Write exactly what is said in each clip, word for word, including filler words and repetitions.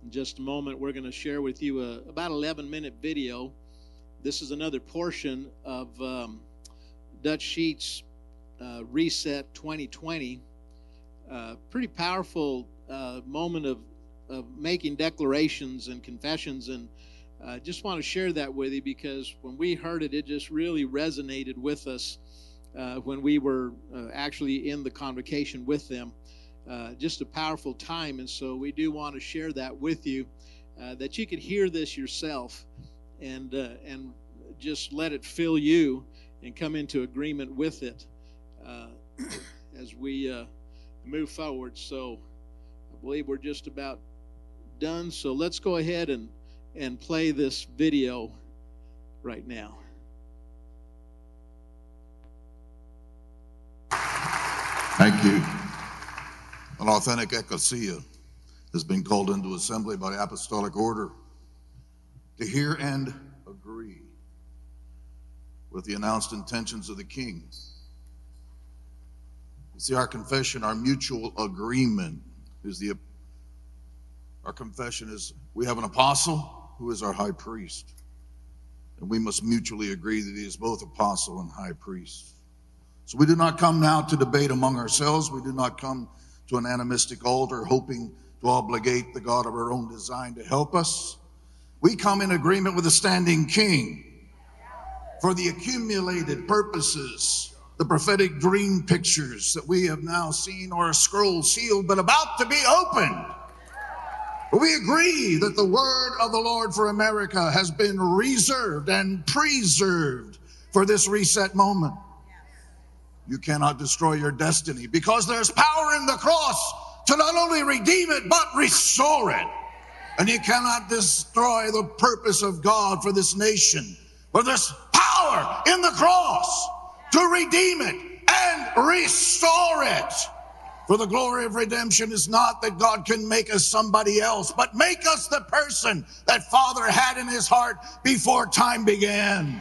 In just a moment, we're going to share with you a about eleven minute video. This is another portion of um, Dutch Sheets uh, Reset twenty twenty. Uh, pretty powerful uh, moment of, of making declarations and confessions, and I uh, just want to share that with you because when we heard it, it just really resonated with us uh, when we were uh, actually in the convocation with them. Uh, just a powerful time, and so we do want to share that with you, uh, that you could hear this yourself and uh, and just let it fill you and come into agreement with it uh, as we uh, move forward. So I believe we're just about done. So let's go ahead and and play this video right now. Thank you. An authentic ecclesia has been called into assembly by the apostolic order to hear and agree with the announced intentions of the King. You see, our confession, our mutual agreement is the, our confession is we have an apostle who is our high priest, and we must mutually agree that he is both apostle and high priest. So we do not come now to debate among ourselves. We do not come to an animistic altar hoping to obligate the God of our own design to help us. We come in agreement with the standing King for the accumulated purposes, the prophetic dream pictures that we have now seen, or a scroll sealed but about to be opened. We agree that the word of the Lord for America has been reserved and preserved for this reset moment. You cannot destroy your destiny because there's power in the cross to not only redeem it, but restore it. And you cannot destroy the purpose of God for this nation. But there's power in the cross to redeem it and restore it. For the glory of redemption is not that God can make us somebody else, but make us the person that Father had in his heart before time began.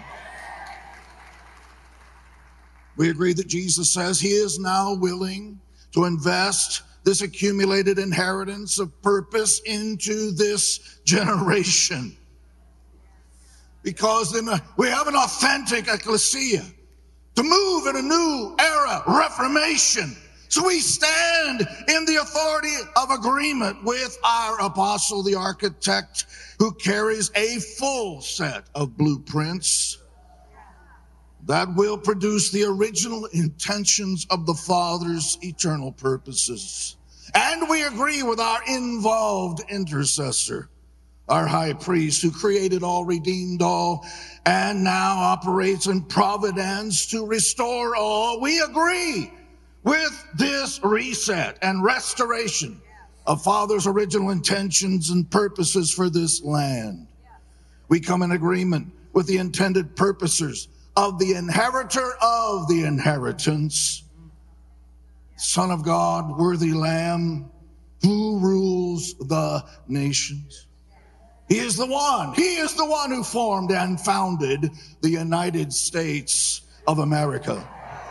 We agree that Jesus says he is now willing to invest this accumulated inheritance of purpose into this generation. Because then we have an authentic ecclesia to move in a new era, reformation. So we stand in the authority of agreement with our apostle, the architect, who carries a full set of blueprints that will produce the original intentions of the Father's eternal purposes. And we agree with our involved intercessor, our high priest, who created all, redeemed all, and now operates in providence to restore all. We agree with this reset and restoration of Father's original intentions and purposes for this land. We come in agreement with the intended purposes of the inheritor of the inheritance, Son of God, worthy Lamb, who rules the nations. He is the one, he is the one who formed and founded the United States of America.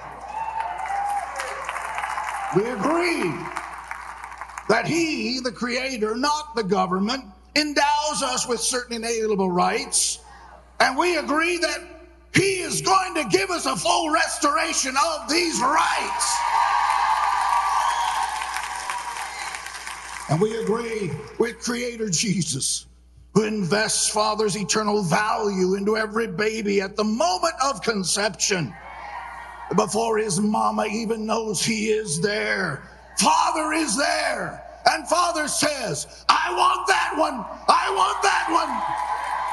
We agree that he, the creator, not the government, endows us with certain inalienable rights, and we agree that he is going to give us a full restoration of these rights. And we agree with Creator Jesus, who invests Father's eternal value into every baby at the moment of conception, before his mama even knows he is there. Father is there. And Father says, I want that one. I want that one.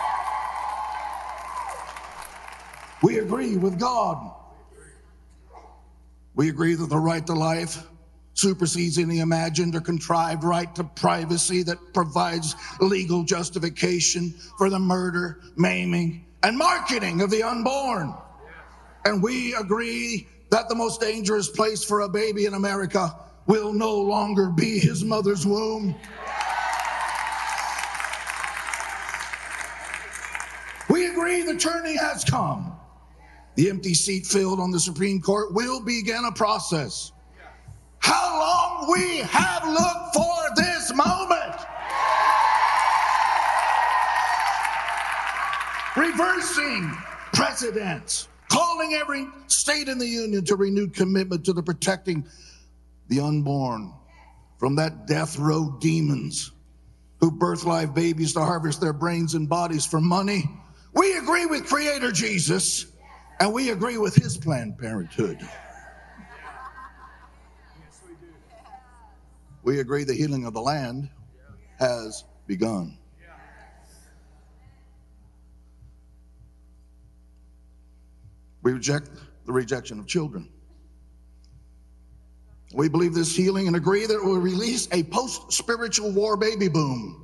We agree with God. We agree that the right to life supersedes any imagined or contrived right to privacy that provides legal justification for the murder, maiming, and marketing of the unborn. And we agree that the most dangerous place for a baby in America will no longer be his mother's womb. We agree the turning has come. The empty seat filled on the Supreme Court will begin a process. How long we have looked for this moment. reversing precedents, calling every state in the union to renewed commitment to the protecting the unborn from that death row demons who birth live babies to harvest their brains and bodies for money. We agree with Creator Jesus, and we agree with his Planned Parenthood. We agree the healing of the land has begun. We reject the rejection of children. We believe this healing and agree that it will release a post-spiritual war baby boom.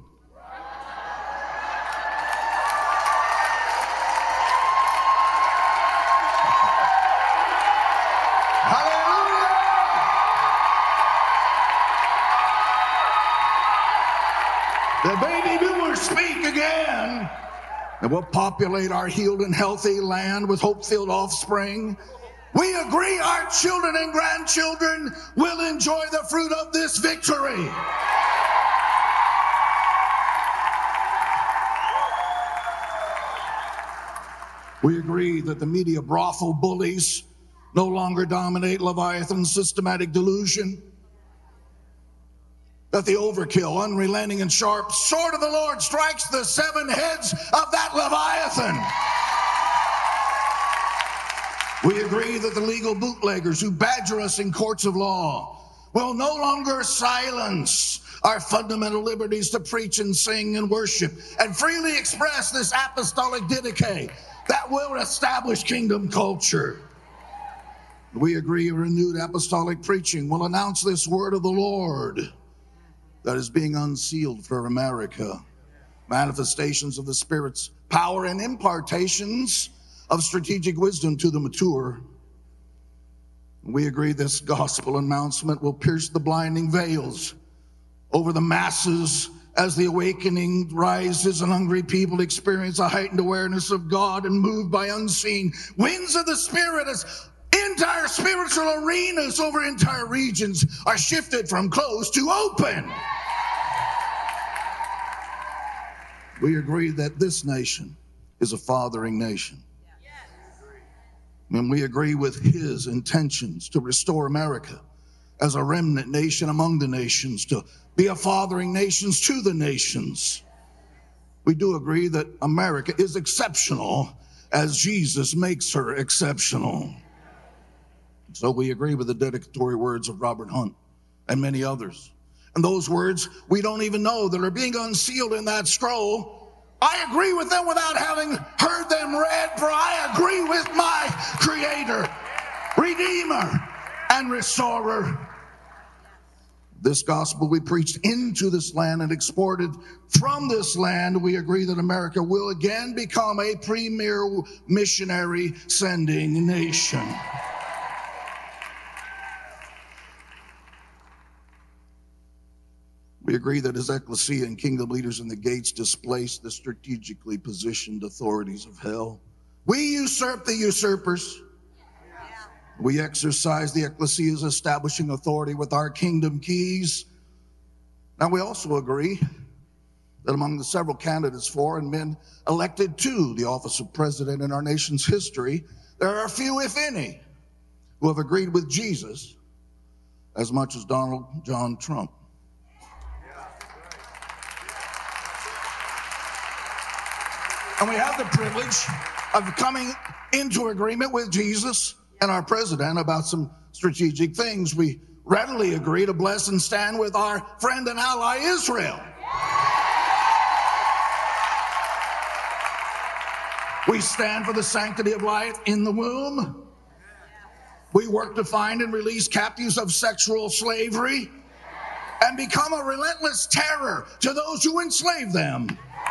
The baby boomers speak again, and will populate our healed and healthy land with hope-filled offspring. We agree our children and grandchildren will enjoy the fruit of this victory. We agree that the media brothel bullies no longer dominate Leviathan's systematic delusion. That the overkill, unrelenting and sharp sword of the Lord strikes the seven heads of that Leviathan. We agree that the legal bootleggers who badger us in courts of law will no longer silence our fundamental liberties to preach and sing and worship and freely express this apostolic didache that will establish kingdom culture. We agree renewed apostolic preaching will announce this word of the Lord that is being unsealed for America. Manifestations of the Spirit's power and impartations of strategic wisdom to the mature. We agree this gospel announcement will pierce the blinding veils over the masses as the awakening rises and hungry people experience a heightened awareness of God and moved by unseen winds of the Spirit as entire spiritual arenas over entire regions are shifted from closed to open. We agree that this nation is a fathering nation. And we agree with his intentions to restore America as a remnant nation among the nations, to be a fathering nation to the nations. We do agree that America is exceptional as Jesus makes her exceptional. So we agree with the dedicatory words of Robert Hunt and many others. And those words we don't even know that are being unsealed in that scroll. I agree with them without having heard them read, for I agree with my Creator, Redeemer, and Restorer. This gospel we preached into this land and exported from this land. We agree that America will again become a premier missionary sending nation. We agree that as ecclesia and kingdom leaders in the gates displace the strategically positioned authorities of hell. We usurp the usurpers. We exercise the ecclesia's establishing authority with our kingdom keys. Now, we also agree that among the several candidates for and men elected to the office of president in our nation's history, there are few, if any, who have agreed with Jesus as much as Donald John Trump. And we have the privilege of coming into agreement with Jesus and our president about some strategic things. We readily agree to bless and stand with our friend and ally Israel. We stand for the sanctity of life in the womb. We work to find and release captives of sexual slavery and become a relentless terror to those who enslave them.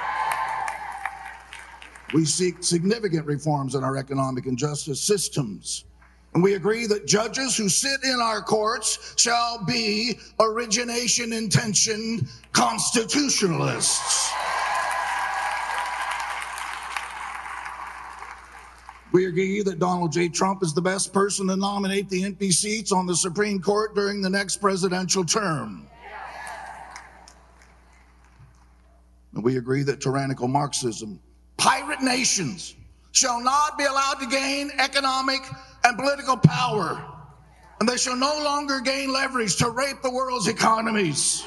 We seek significant reforms in our economic and justice systems. And we agree that judges who sit in our courts shall be origination intention constitutionalists. We agree that Donald J. Trump is the best person to nominate the empty seats on the Supreme Court during the next presidential term. And we agree that tyrannical Marxism, pirate nations shall not be allowed to gain economic and political power, and they shall no longer gain leverage to rape the world's economies.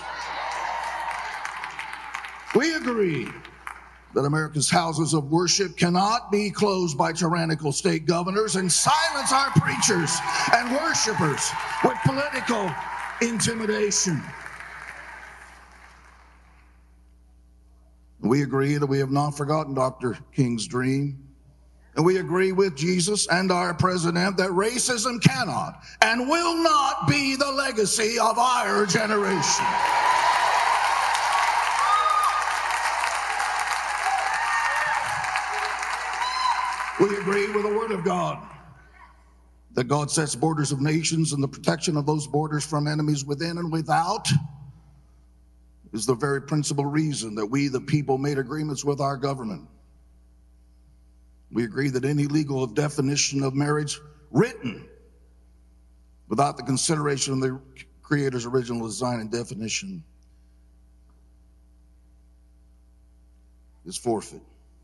We agree that America's houses of worship cannot be closed by tyrannical state governors and silence our preachers and worshipers with political intimidation. We agree that we have not forgotten Doctor King's dream. And we agree with Jesus and our president that racism cannot and will not be the legacy of our generation. We agree with the Word of God that God sets borders of nations, and the protection of those borders from enemies within and without is the very principal reason that we, the people, made agreements with our government. We agree that any legal definition of marriage written without the consideration of the Creator's original design and definition is forfeit.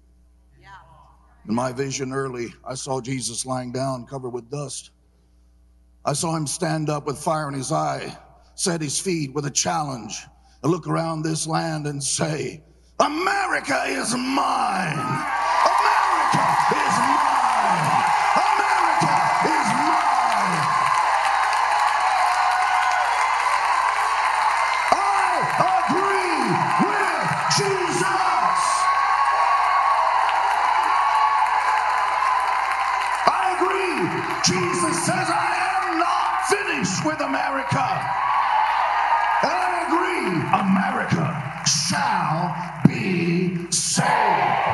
In my vision early, I saw Jesus lying down, covered with dust. I saw him stand up with fire in his eye, set his feet with a challenge, and look around this land and say, America is mine. America is mine. America is mine. I agree with Jesus. Jesus says, I am not finished with America. And I agree, America shall be saved.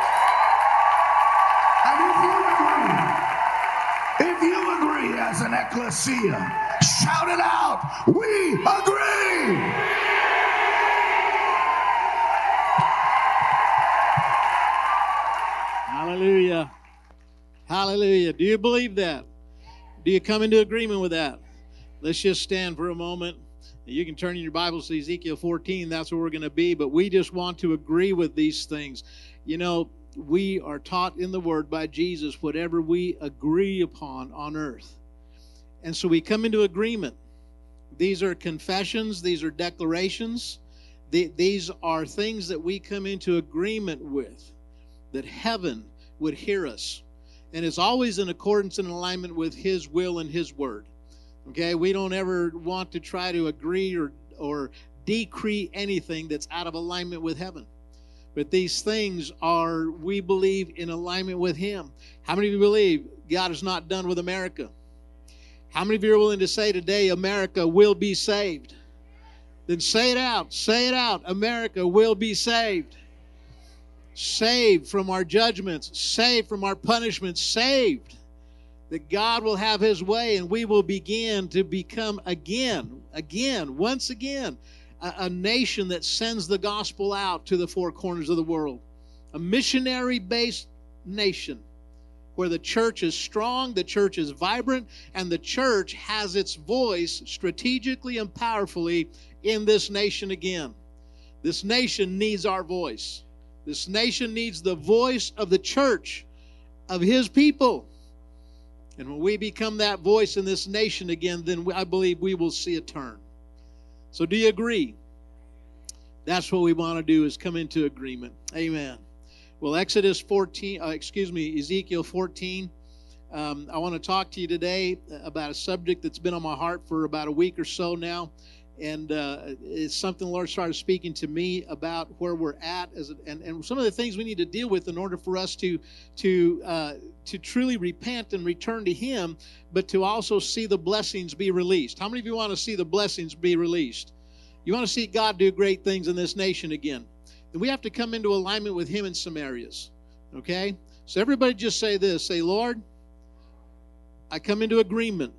And if you agree, if you agree as an ecclesia, shout it out, we agree. Hallelujah. Hallelujah. Do you believe that? Do you come into agreement with that? Let's just stand for a moment. You can turn in your Bibles to Ezekiel fourteen. That's where we're going to be. But we just want to agree with these things. You know, we are taught in the Word by Jesus whatever we agree upon on earth. And so we come into agreement. These are confessions. These are declarations. These are things that we come into agreement with, that heaven would hear us. And it's always in accordance and alignment with His will and His word. Okay, we don't ever want to try to agree or, or decree anything that's out of alignment with heaven. But these things are, we believe, in alignment with Him. How many of you believe God is not done with America? How many of you are willing to say today, America will be saved? Then say it out. Say it out. America will be saved. Saved from our judgments, saved from our punishments, saved. That God will have His way and we will begin to become again, again, once again, a, a nation that sends the gospel out to the four corners of the world. A missionary-based nation where the church is strong, the church is vibrant, and the church has its voice strategically and powerfully in this nation again. This nation needs our voice. This nation needs the voice of the church, of His people. And when we become that voice in this nation again, then I believe we will see a turn. So do you agree? That's what we want to do, is come into agreement. Amen. Well, Exodus fourteen, uh, excuse me, Ezekiel fourteen. Um, I want to talk to you today about a subject that's been on my heart for about a week or so now. And uh, it's something the Lord started speaking to me about where we're at, as a, and, and some of the things we need to deal with in order for us to to uh, to truly repent and return to Him, but to also see the blessings be released. How many of you want to see the blessings be released? You want to see God do great things in this nation again? Then we have to come into alignment with Him in some areas. Okay? So everybody just say this. Say, Lord, I come into agreement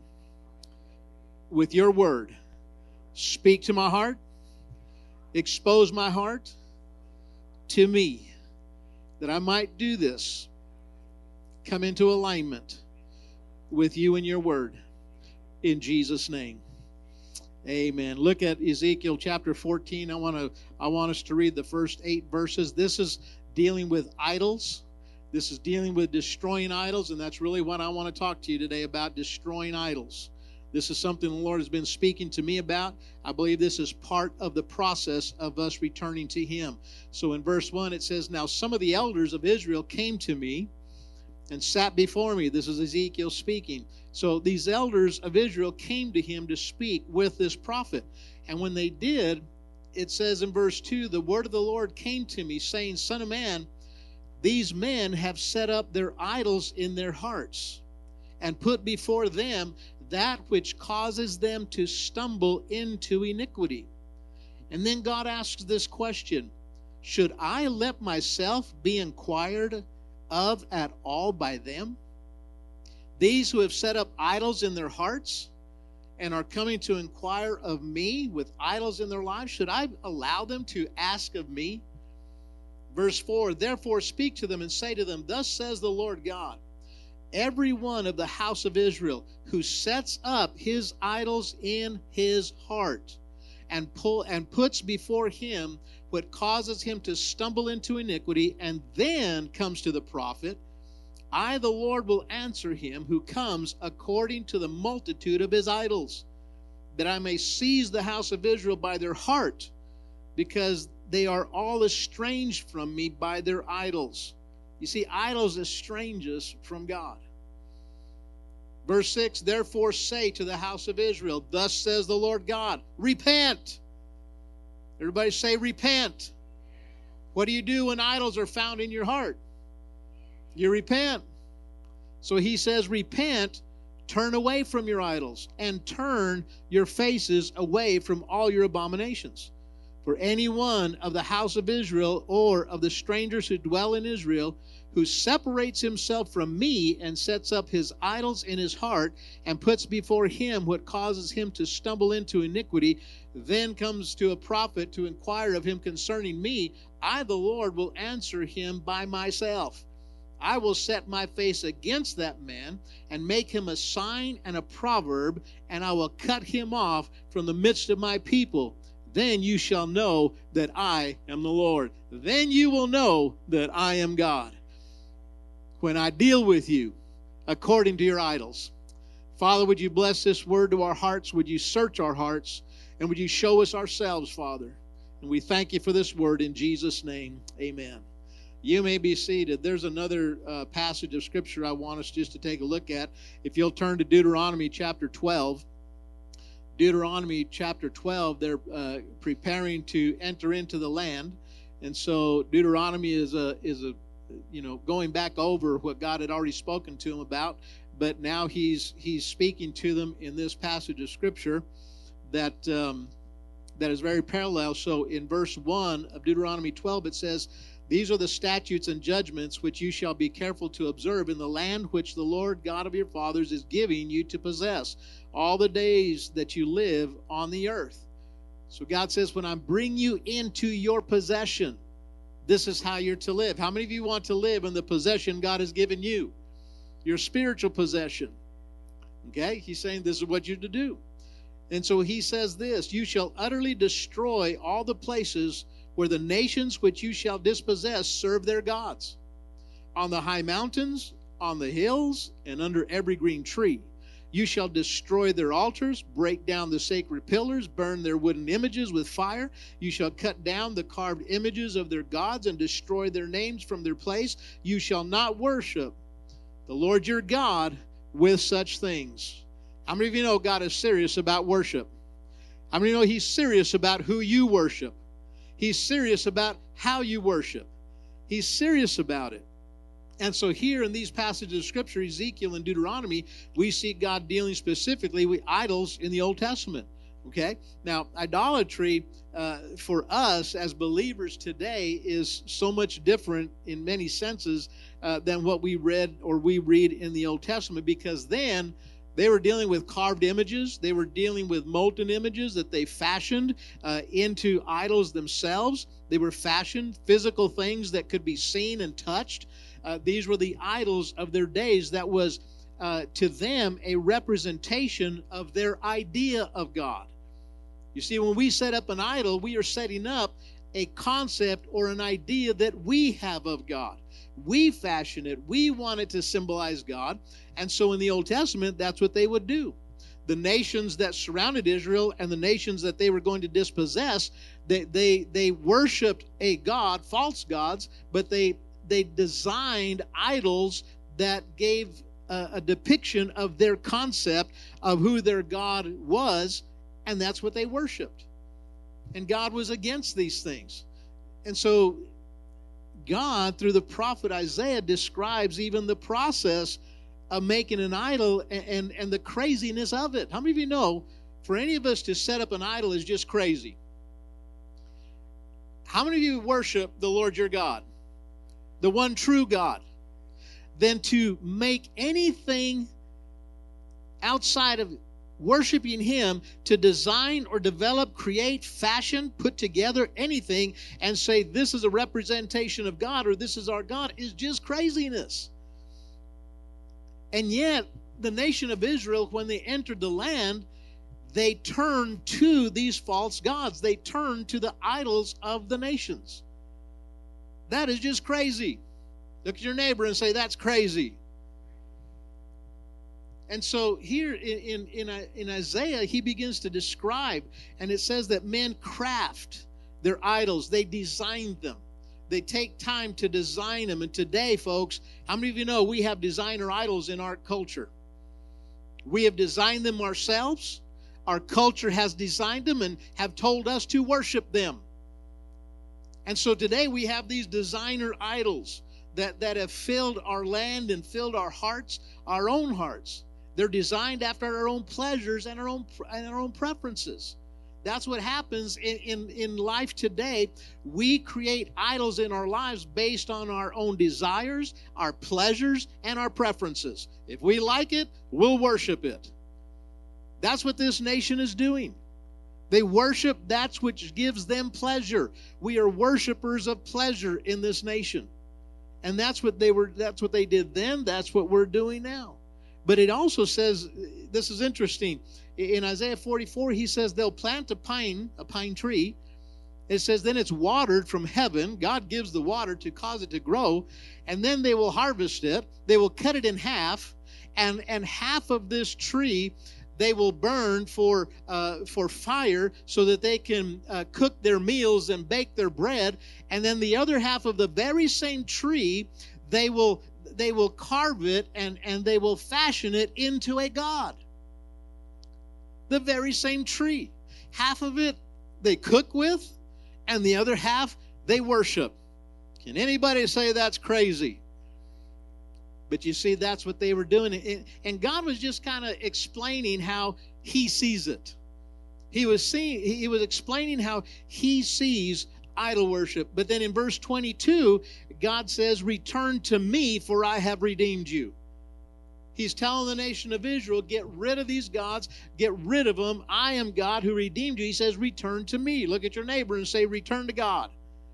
with Your word. Speak to my heart, expose my heart to me, that I might do this, come into alignment with You and Your word, in Jesus' name. Amen. Look at Ezekiel chapter fourteen. I want to I want us to read the first eight verses. This is dealing with idols. This is dealing with destroying idols, and that's really what I want to talk to you today about, destroying idols. This is something the Lord has been speaking to me about. I believe this is part of the process of us returning to Him. So in verse one it says, "Now some of the elders of Israel came to me and sat before me." This is Ezekiel speaking. So these elders of Israel came to him to speak with this prophet. And when they did, it says in verse two, "The word of the Lord came to me, saying, Son of man, these men have set up their idols in their hearts, and put before them that which causes them to stumble into iniquity." And then God asks this question, "Should I let myself be inquired of at all by them? These who have set up idols in their hearts and are coming to inquire of me with idols in their lives, should I allow them to ask of me?" Verse four, "Therefore speak to them and say to them, Thus says the Lord God, every one of the house of Israel who sets up his idols in his heart and pull and puts before him what causes him to stumble into iniquity, and then comes to the prophet, I, the Lord, will answer him who comes according to the multitude of his idols, that I may seize the house of Israel by their heart, because they are all estranged from me by their idols." You see, idols estrange us from God. Verse six, "Therefore say to the house of Israel, Thus says the Lord God, repent." Everybody say repent. What do you do when idols are found in your heart? You repent. So he says repent, turn away from your idols, and turn your faces away from all your abominations. For any one of the house of Israel, or of the strangers who dwell in Israel, who separates himself from me and sets up his idols in his heart and puts before him what causes him to stumble into iniquity, then comes to a prophet to inquire of him concerning me, I, the Lord, will answer him by myself. I will set my face against that man and make him a sign and a proverb, and I will cut him off from the midst of my people. Then you shall know that I am the Lord. Then you will know that I am God, when I deal with you according to your idols. Father, would you bless this word to our hearts? Would you search our hearts? And would you show us ourselves, Father? And we thank you for this word in Jesus' name. Amen. You may be seated. There's another uh, passage of Scripture I want us just to take a look at. If you'll turn to Deuteronomy chapter twelve. Deuteronomy chapter twelve, they're uh, preparing to enter into the land. And so Deuteronomy is a, is a, you know, going back over what God had already spoken to him about. But now he's, he's speaking to them in this passage of Scripture that, um, that is very parallel. So in verse one of Deuteronomy twelve, it says, "These are the statutes and judgments which you shall be careful to observe in the land which the Lord God of your fathers is giving you to possess, all the days that you live on the earth." So God says, when I bring you into your possession, this is how you're to live. How many of you want to live in the possession God has given you? Your spiritual possession. Okay? He's saying this is what you're to do. And so he says this, "You shall utterly destroy all the places where the nations which you shall dispossess serve their gods, on the high mountains, on the hills, and under every green tree. You shall destroy their altars, break down the sacred pillars, burn their wooden images with fire. You shall cut down the carved images of their gods and destroy their names from their place. You shall not worship the Lord your God with such things." How many of you know God is serious about worship? How many of you know He's serious about who you worship? He's serious about how you worship. He's serious about it. And so here in these passages of Scripture, Ezekiel and Deuteronomy, we see God dealing specifically with idols in the Old Testament. Okay? Now, idolatry uh, for us as believers today is so much different in many senses uh, than what we read or we read in the Old Testament, because then they were dealing with carved images. They were dealing with molten images that they fashioned uh, into idols themselves. They were fashioned physical things that could be seen and touched. Uh, these were the idols of their days. That was, uh, to them, a representation of their idea of God. You see, when we set up an idol, we are setting up a concept or an idea that we have of God. We fashion it. We want it to symbolize God. And so in the Old Testament, that's what they would do. The nations that surrounded Israel and the nations that they were going to dispossess, they they, they worshipped a god, false gods, but they they designed idols that gave a, a depiction of their concept of who their God was, and that's what they worshipped. And God was against these things. And so God, through the prophet Isaiah, describes even the process of making an idol and, and, and the craziness of it. How many of you know, for any of us to set up an idol is just crazy? How many of you worship the Lord your God, the one true God? Then to make anything outside of worshiping Him, to design or develop, create, fashion, put together anything and say this is a representation of God or this is our God is just craziness. And yet, the nation of Israel, when they entered the land, they turned to these false gods. They turned to the idols of the nations. That is just crazy. Look at your neighbor and say, that's crazy. And so here in, in, in Isaiah, he begins to describe, and it says that men craft their idols. They design them. They take time to design them. And today, folks, how many of you know we have designer idols in our culture? We have designed them ourselves. Our culture has designed them and have told us to worship them. And so today we have these designer idols that, that have filled our land and filled our hearts, our own hearts. They're designed after our own pleasures and our own, and our own preferences. That's what happens in, in, in life today. We create idols in our lives based on our own desires, our pleasures, and our preferences. If we like it, we'll worship it. That's what this nation is doing. They worship that which gives them pleasure. We are worshipers of pleasure in this nation. And that's what they were, that's what they did then. That's what we're doing now. But it also says, this is interesting. In Isaiah forty-four, he says they'll plant a pine, a pine tree. It says then it's watered from heaven. God gives the water to cause it to grow. And then they will harvest it. They will cut it in half. And, and half of this tree they will burn for, uh, for fire so that they can uh, cook their meals and bake their bread. And then the other half of the very same tree, they will, they will carve it and, and they will fashion it into a god. The very same tree. Half of it they cook with, and the other half they worship. Can anybody say that's crazy? But you see, that's what they were doing. And God was just kind of explaining how He sees it. He was seeing, He was explaining how He sees idol worship. But then in verse twenty-two, God says, return to me, for I have redeemed you. He's telling the nation of Israel, get rid of these gods, get rid of them. I am God who redeemed you. He says, return to me. Look at your neighbor and say, return to God.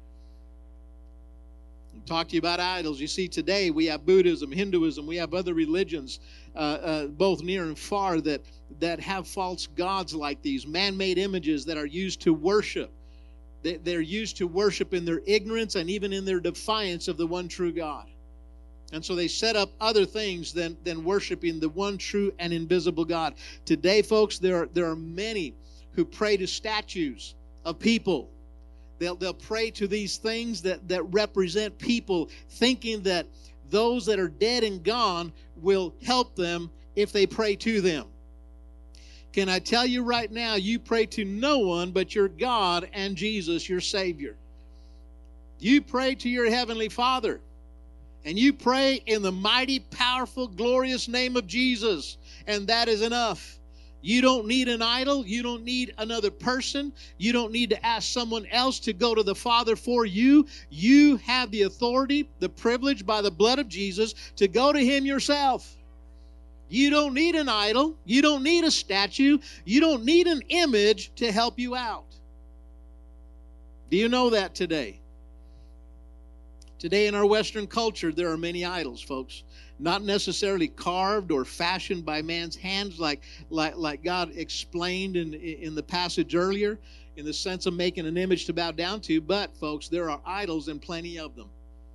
I'll talk to you about idols. You see, today we have Buddhism, Hinduism, we have other religions, uh, uh, both near and far, that, that have false gods like these, man-made images that are used to worship. They, they're used to worship in their ignorance and even in their defiance of the one true God. And so they set up other things than, than worshiping the one true and invisible God. Today, folks, there are, there are many who pray to statues of people. They'll, they'll pray to these things that, that represent people, thinking that those that are dead and gone will help them if they pray to them. Can I tell you right now, you pray to no one but your God and Jesus, your Savior. You pray to your Heavenly Father. And you pray in the mighty, powerful, glorious name of Jesus. And that is enough. You don't need an idol. You don't need another person. You don't need to ask someone else to go to the Father for you. You have the authority, the privilege by the blood of Jesus to go to Him yourself. You don't need an idol. You don't need a statue. You don't need an image to help you out. Do you know that today? Today in our Western culture, there are many idols, folks. Not necessarily carved or fashioned by man's hands like, like, like God explained in, in the passage earlier, in the sense of making an image to bow down to. But, folks, there are idols and plenty of them.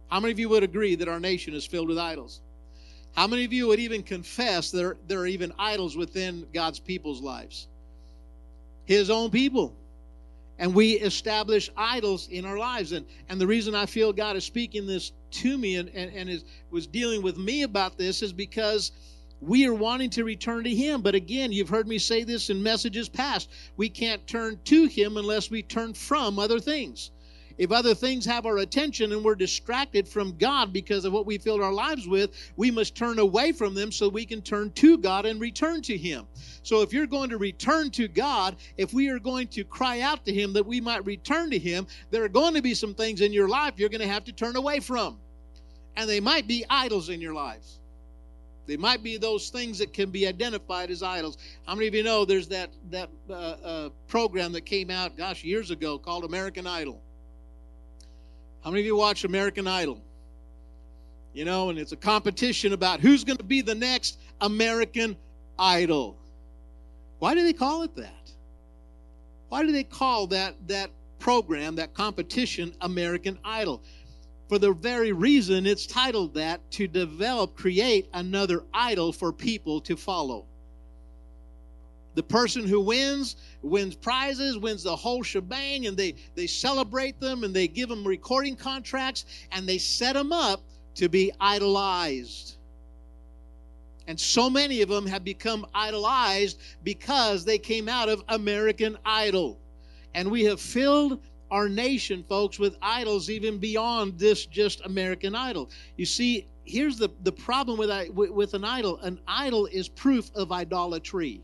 How many of you would agree that our nation is filled with idols? How many of you would even confess there, there are even idols within God's people's lives? His own people. And we establish idols in our lives. And, and the reason I feel God is speaking this to me and, and, and is, was dealing with me about this is because we are wanting to return to Him. But again, you've heard me say this in messages past. We can't turn to Him unless we turn from other things. If other things have our attention and we're distracted from God because of what we filled our lives with, we must turn away from them so we can turn to God and return to Him. So if you're going to return to God, if we are going to cry out to Him that we might return to Him, there are going to be some things in your life you're going to have to turn away from. And they might be idols in your life. They might be those things that can be identified as idols. How many of you know there's that, that uh, uh, program that came out, gosh, years ago called American Idol? How many of you watch American Idol? You know, and it's a competition about who's going to be the next American Idol. Why do they call it that? Why do they call that, that program, that competition, American Idol? For the very reason it's titled that, to develop, create another idol for people to follow. The person who wins, wins prizes, wins the whole shebang, and they, they celebrate them, and they give them recording contracts, and they set them up to be idolized. And so many of them have become idolized because they came out of American Idol. And we have filled our nation, folks, with idols even beyond this just American Idol. You see, here's the, the problem with, with an idol. An idol is proof of idolatry.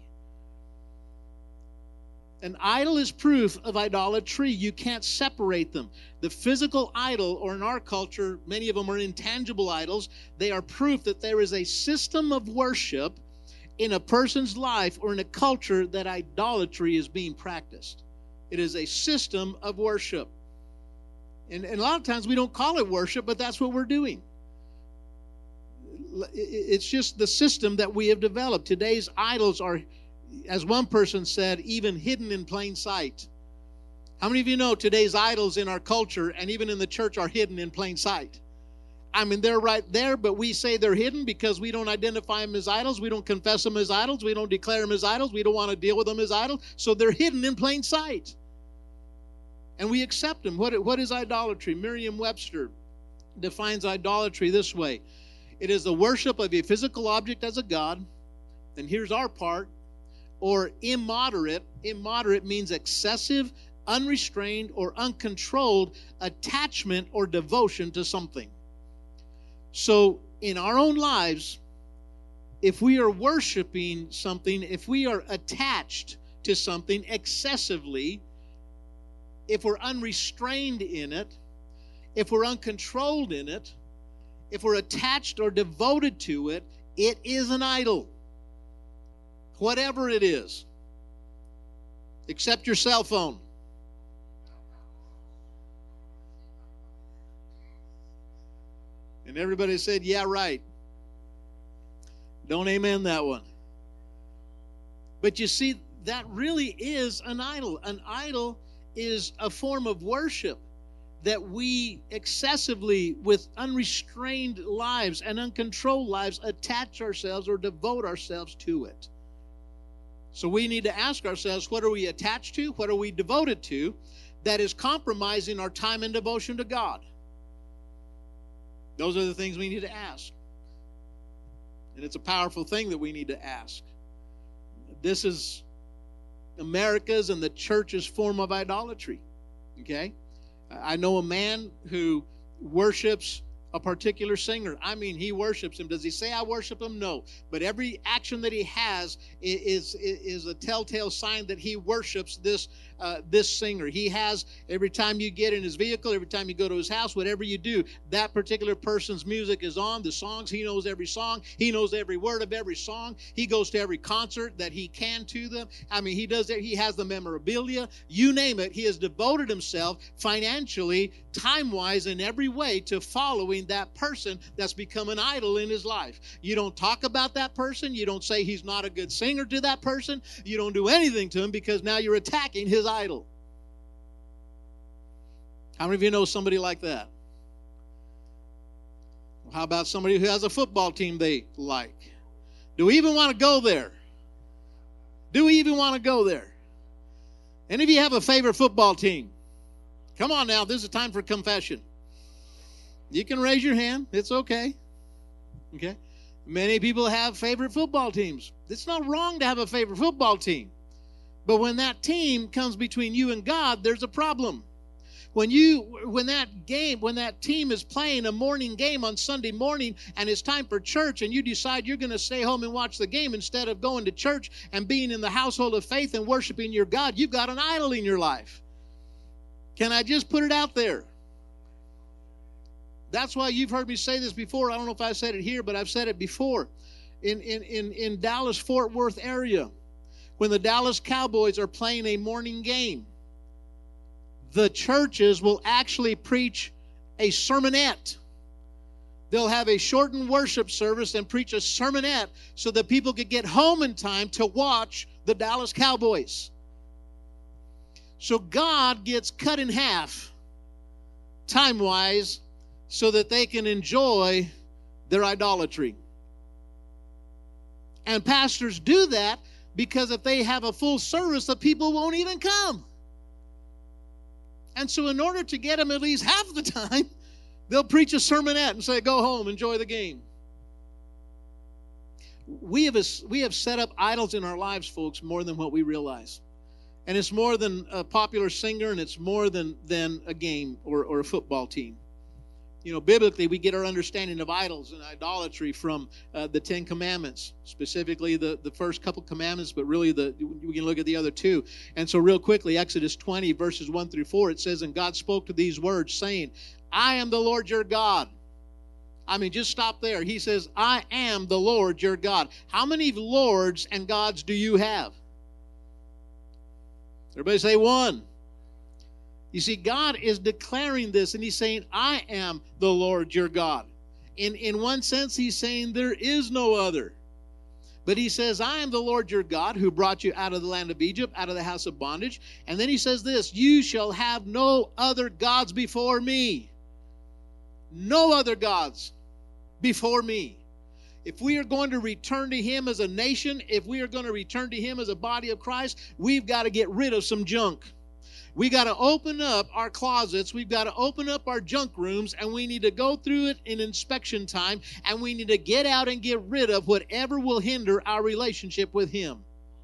An idol is proof of idolatry. You can't separate them. The physical idol, or in our culture, many of them are intangible idols. They are proof that there is a system of worship in a person's life or in a culture that idolatry is being practiced. It is a system of worship. And, and a lot of times we don't call it worship, but that's what we're doing. It's just the system that we have developed. Today's idols are, as one person said, even hidden in plain sight. How many of you know today's idols in our culture and even in the church are hidden in plain sight? I mean, they're right there, but we say they're hidden because we don't identify them as idols. We don't confess them as idols. We don't declare them as idols. We don't want to deal with them as idols. So they're hidden in plain sight. And we accept them. What, what is idolatry? Merriam-Webster defines idolatry this way. It is the worship of a physical object as a god. And here's our part. Or immoderate. Immoderate means excessive, unrestrained, or uncontrolled attachment or devotion to something. So in our own lives, if we are worshiping something, if we are attached to something excessively, if we're unrestrained in it, if we're uncontrolled in it, if we're attached or devoted to it, it is an idol. Whatever it is, except your cell phone. And everybody said, yeah, right. Don't amen that one. But you see, that really is an idol. An idol is a form of worship that we excessively, with unrestrained lives and uncontrolled lives, attach ourselves or devote ourselves to it. So we need to ask ourselves, what are we attached to? What are we devoted to that is compromising our time and devotion to God? Those are the things we need to ask. And it's a powerful thing that we need to ask. This is America's and the church's form of idolatry. Okay? I know a man who worships a particular singer. I mean, he worships him. Does he say I worship him? No. But every action that he has is, is, is a telltale sign that he worships this uh, this singer. He has, every time you get in his vehicle, every time you go to his house, whatever you do, that particular person's music is on. The songs, he knows every song. He knows every word of every song. He goes to every concert that he can to them. I mean, he does that. He has the memorabilia. You name it. He has devoted himself financially, time-wise, in every way to following that person that's become an idol in his life. You don't talk about that person. You don't say he's not a good singer to that person. You don't do anything to him because now you're attacking his idol. How many of you know somebody like that? How about somebody who has a football team they like? Do we even want to go there? Do we even want to go there? Any of you have a favorite football team? Come on now, this is time for confession. You can raise your hand. It's okay. Okay? Many people have favorite football teams. It's not wrong to have a favorite football team. But when that team comes between you and God, there's a problem. When you, when that game, when that team is playing a morning game on Sunday morning and it's time for church and you decide you're going to stay home and watch the game instead of going to church and being in the household of faith and worshiping your God, you've got an idol in your life. Can I just put it out there? That's why you've heard me say this before. I don't know if I said it here, but I've said it before. In, in, in, in Dallas, Fort Worth area, when the Dallas Cowboys are playing a morning game, the churches will actually preach a sermonette. They'll have a shortened worship service and preach a sermonette so that people could get home in time to watch the Dallas Cowboys. So God gets cut in half time-wise so that they can enjoy their idolatry. And pastors do that because if they have a full service, the people won't even come. And so in order to get them at least half the time, they'll preach a sermonette and say, go home, enjoy the game. We have, a, we have set up idols in our lives, folks, more than what we realize. And it's more than a popular singer, and it's more than, than a game or, or a football team. You know, biblically, we get our understanding of idols and idolatry from uh, the Ten Commandments, specifically the, the first couple commandments, but really the we can look at the other two. And so real quickly, Exodus twenty, verses one through four, it says, and God spoke to these words, saying, I am the Lord your God. I mean, just stop there. He says, I am the Lord your God. How many lords and gods do you have? Everybody say one. You see, God is declaring this, and he's saying, I am the Lord your God. In, in one sense, he's saying there is no other. But he says, I am the Lord your God who brought you out of the land of Egypt, out of the house of bondage. And then he says this, you shall have no other gods before me. No other gods before me. If we are going to return to him as a nation, if we are going to return to him as a body of Christ, we've got to get rid of some junk. We got to open up our closets. We've got to open up our junk rooms, and we need to go through it in inspection time, and we need to get out and get rid of whatever will hinder our relationship with him.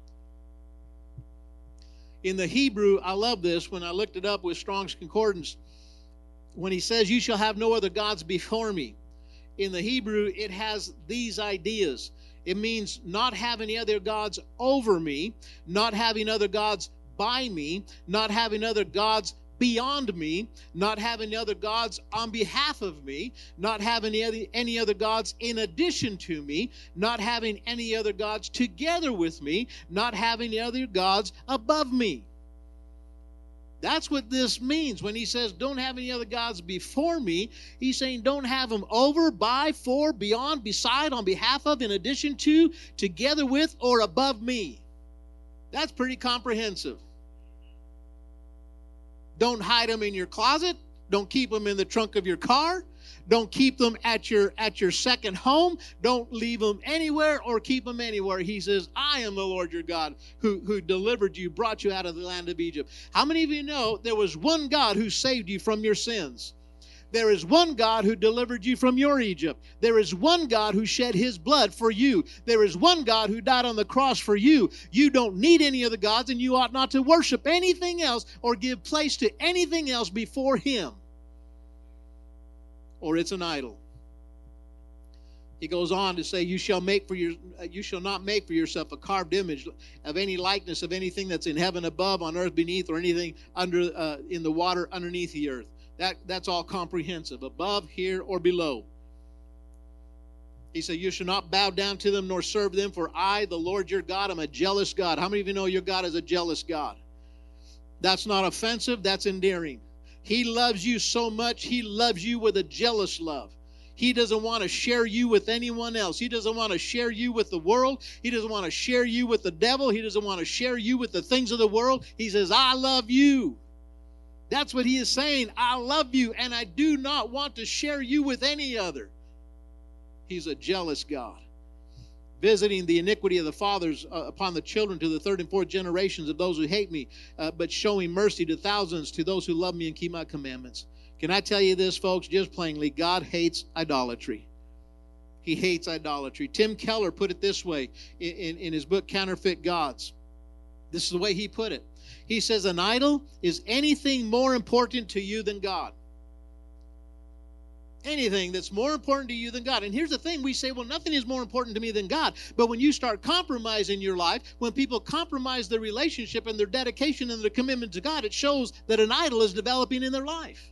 In the Hebrew, I love this when I looked it up with Strong's Concordance. When he says, you shall have no other gods before me. In the Hebrew, it has these ideas. It means not having other gods over me, not having other gods by me, not having other gods beyond me, not having other gods on behalf of me, not having any other, any other gods in addition to me, not having any other gods together with me, not having other gods above me. That's what this means when he says don't have any other gods before me. He's saying don't have them over, by, for, beyond, beside, on behalf of, in addition to, together with, or above me. That's pretty comprehensive. Don't hide them in your closet. Don't keep them in the trunk of your car. Don't keep them at your at your second home. Don't leave them anywhere or keep them anywhere. He says, I am the Lord your God who, who delivered you, brought you out of the land of Egypt. How many of you know there was one God who saved you from your sins? There is one God who delivered you from your Egypt. There is one God who shed his blood for you. There is one God who died on the cross for you. You don't need any other gods, and you ought not to worship anything else or give place to anything else before him, or it's an idol. He goes on to say, you shall make for your you shall not make for yourself a carved image of any likeness of anything that's in heaven above, on earth beneath, or anything under uh, in the water underneath the earth. That, that's all comprehensive, above, here, or below. He said, you shall not bow down to them nor serve them, for I, the Lord your God, am a jealous God. How many of you know your God is a jealous God? That's not offensive, that's endearing. He loves you so much, he loves you with a jealous love. He doesn't want to share you with anyone else. He doesn't want to share you with the world. He doesn't want to share you with the devil. He doesn't want to share you with the things of the world. He says, I love you. That's what he is saying. I love you, and I do not want to share you with any other. He's a jealous God, visiting the iniquity of the fathers uh, upon the children to the third and fourth generations of those who hate me, uh, but showing mercy to thousands to those who love me and keep my commandments. Can I tell you this, folks, just plainly, God hates idolatry. He hates idolatry. Tim Keller put it this way in, in, in his book, Counterfeit Gods. This is the way he put it. He says, an idol is anything more important to you than God. Anything that's more important to you than God. And here's the thing, we say, well, nothing is more important to me than God. But when you start compromising your life, when people compromise their relationship and their dedication and their commitment to God, it shows that an idol is developing in their life.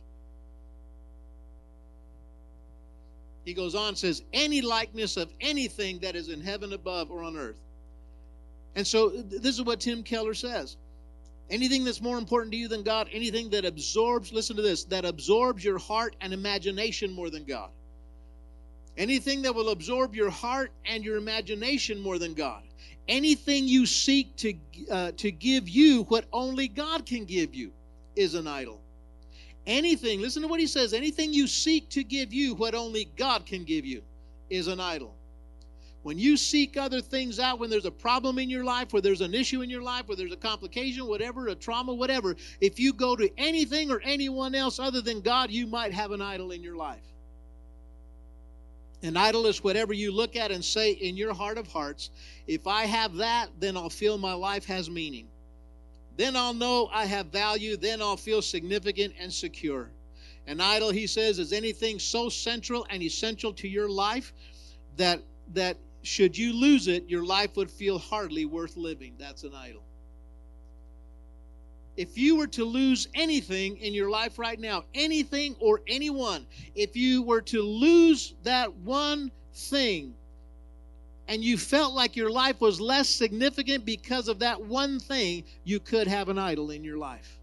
He goes on and says, any likeness of anything that is in heaven above or on earth. And so this is what Tim Keller says. Anything that's more important to you than God, anything that absorbs, listen to this, that absorbs your heart and imagination more than God. Anything that will absorb your heart and your imagination more than God. Anything you seek to, uh, to give you what only God can give you is an idol. Anything, listen to what he says, anything you seek to give you what only God can give you is an idol. When you seek other things out, when there's a problem in your life, where there's an issue in your life, where there's a complication, whatever, a trauma, whatever, if you go to anything or anyone else other than God, you might have an idol in your life. An idol is whatever you look at and say in your heart of hearts, if I have that, then I'll feel my life has meaning. Then I'll know I have value. Then I'll feel significant and secure. An idol, he says, is anything so central and essential to your life that that should you lose it, your life would feel hardly worth living. That's an idol. If you were to lose anything in your life right now, anything or anyone, if you were to lose that one thing, and you felt like your life was less significant because of that one thing, you could have an idol in your life.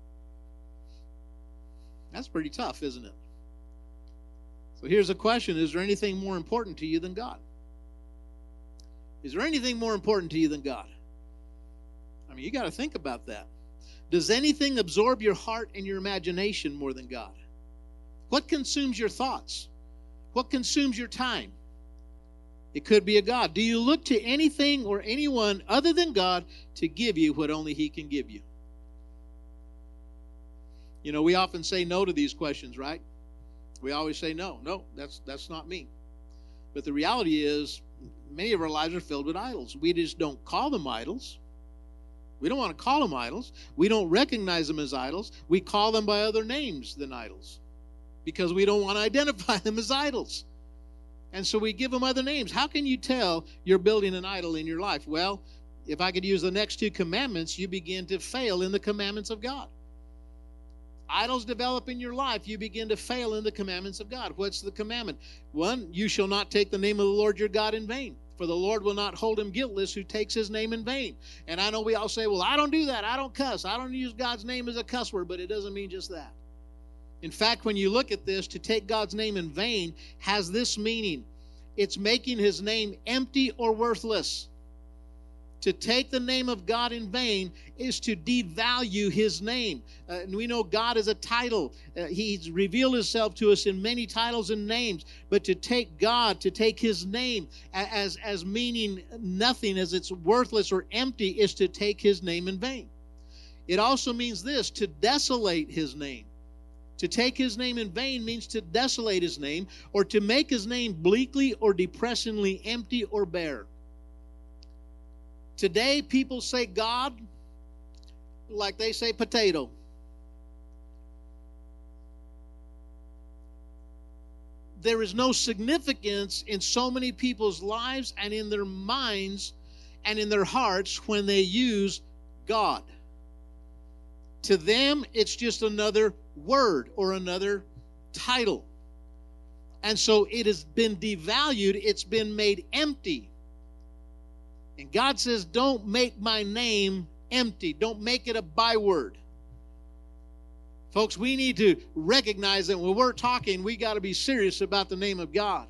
That's pretty tough, isn't it? So here's a question. Is there anything more important to you than God? Is there anything more important to you than God? I mean, you got to think about that. Does anything absorb your heart and your imagination more than God? What consumes your thoughts? What consumes your time? It could be a God. Do you look to anything or anyone other than God to give you what only He can give you? You know, we often say no to these questions, right? We always say no. No, that's that's not me. But the reality is, many of our lives are filled with idols. We just don't call them idols. We don't want to call them idols. We don't recognize them as idols. We call them by other names than idols because we don't want to identify them as idols. And so we give them other names. How can you tell you're building an idol in your life? Well, if I could use the next two commandments, you begin to fail in the commandments of God. Idols develop in your life, you begin to fail in the commandments of God. What's the commandment? One, you shall not take the name of the Lord your God in vain. For the Lord will not hold him guiltless who takes his name in vain. And I know we all say, well, I don't do that. I don't cuss. I don't use God's name as a cuss word, but it doesn't mean just that. In fact, when you look at this, to take God's name in vain has this meaning. It's making his name empty or worthless. To take the name of God in vain is to devalue his name. Uh, and we know God is a title. Uh, he's revealed himself to us in many titles and names. But to take God, to take his name as, as meaning nothing, as it's worthless or empty, is to take his name in vain. It also means this, to desolate his name. To take his name in vain means to desolate his name, or to make his name bleakly or depressingly empty or bare. Today, people say God like they say potato. There is no significance in so many people's lives and in their minds and in their hearts when they use God. To them, it's just another word or another title. And so it has been devalued. It's been made empty. And God says, don't make my name empty. Don't make it a byword. Folks, we need to recognize that when we're talking, we got to be serious about the name of God.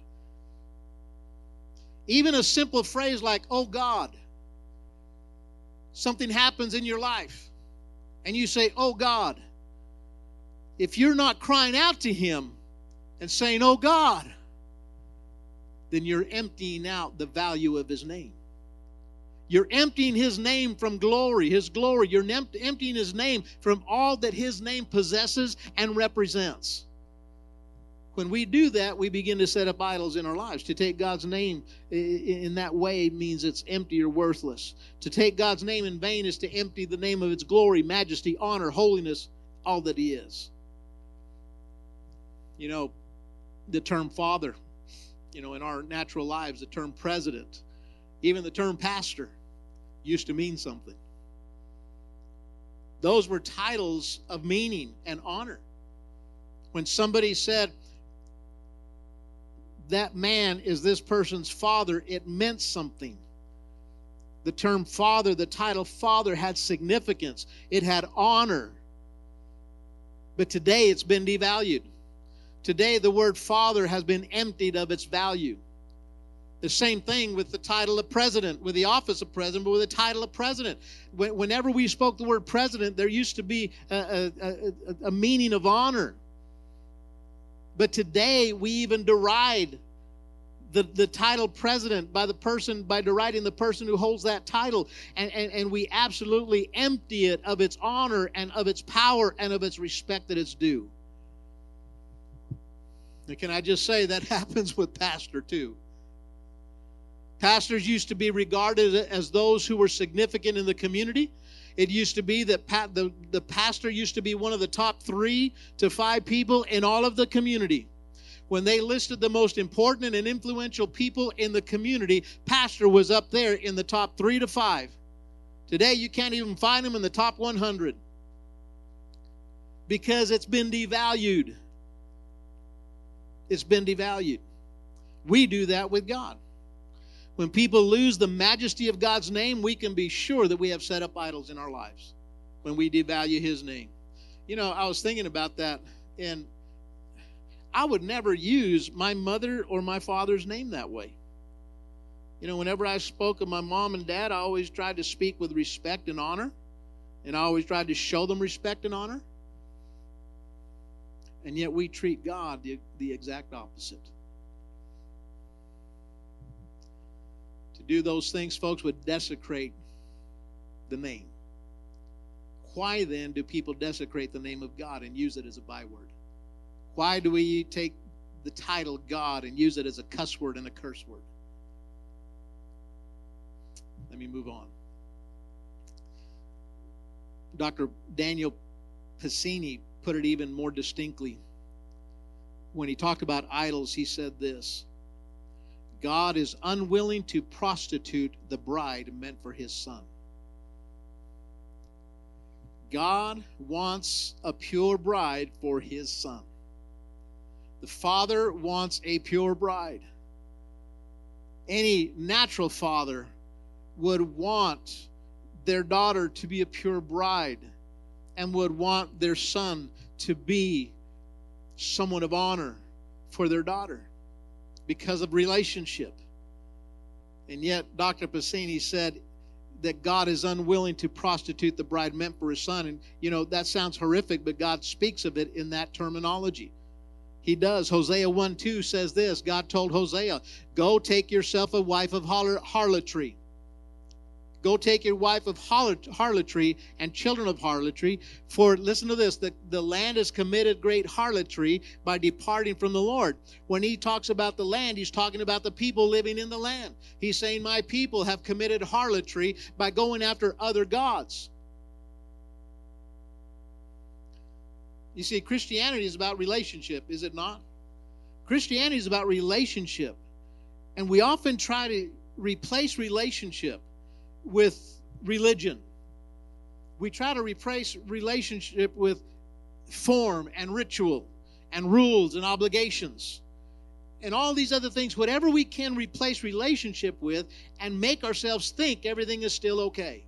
Even a simple phrase like, oh God. Something happens in your life, and you say, oh God. If you're not crying out to him and saying, oh God, then you're emptying out the value of his name. You're emptying his name from glory, his glory. You're emptying his name from all that his name possesses and represents. When we do that, we begin to set up idols in our lives. To take God's name in that way means it's empty or worthless. To take God's name in vain is to empty the name of its glory, majesty, honor, holiness, all that he is. You know, the term father, you know, in our natural lives, the term president, even the term pastor used to mean something. Those were titles of meaning and honor. When somebody said, that man is this person's father, it meant something. The term father, the title father had significance. It had honor. But today it's been devalued. Today the word father has been emptied of its value. The same thing with the title of president, with the office of president, but with the title of president. Whenever we spoke the word president, there used to be a, a, a, a meaning of honor. But today we even deride the, the title president by the person, by deriding the person who holds that title. And, and, and we absolutely empty it of its honor and of its power and of its respect that it's due. And can I just say that happens with pastor too? Pastors used to be regarded as those who were significant in the community. It used to be that pa- the, the pastor used to be one of the top three to five people in all of the community. When they listed the most important and influential people in the community, pastor was up there in the top three to five. Today, you can't even find him in the top one hundred because it's been devalued. It's been devalued. We do that with God. When people lose the majesty of God's name, we can be sure that we have set up idols in our lives when we devalue his name. You know, I was thinking about that, and I would never use my mother or my father's name that way. You know, whenever I spoke of my mom and dad, I always tried to speak with respect and honor, and I always tried to show them respect and honor. And yet we treat God the, the exact opposite. Do those things, folks, would desecrate the name. Why then do people desecrate the name of God and use it as a byword? Why do we take the title God and use it as a cuss word and a curse word? Let me move on. Doctor Daniel Piscini put it even more distinctly. When he talked about idols, he said this: God is unwilling to prostitute the bride meant for his son. God wants a pure bride for his son. The father wants a pure bride. Any natural father would want their daughter to be a pure bride and would want their son to be someone of honor for their daughter, because of relationship. And yet, Doctor Piscini said that God is unwilling to prostitute the bride meant for his son. And, you know, that sounds horrific, but God speaks of it in that terminology. He does. Hosea one two says this. God told Hosea, go take yourself a wife of harlotry. Go take your wife of harlotry and children of harlotry. For, listen to this, the, the land has committed great harlotry by departing from the Lord. When he talks about the land, he's talking about the people living in the land. He's saying, my people have committed harlotry by going after other gods. You see, Christianity is about relationship, is it not? Christianity is about relationship. And we often try to replace relationship with religion. We try to replace relationship with form and ritual and rules and obligations and all these other things, whatever we can replace relationship with, and make ourselves think everything is still okay.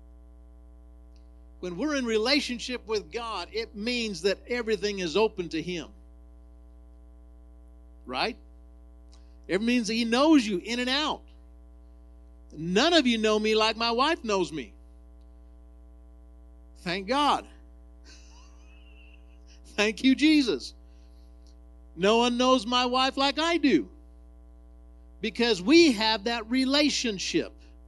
When we're in relationship with God, it means that everything is open to him. Right? It means that he knows you in and out. None of you know me like my wife knows me. Thank God. Thank you, Jesus. No one knows my wife like I do. because we have that relationship.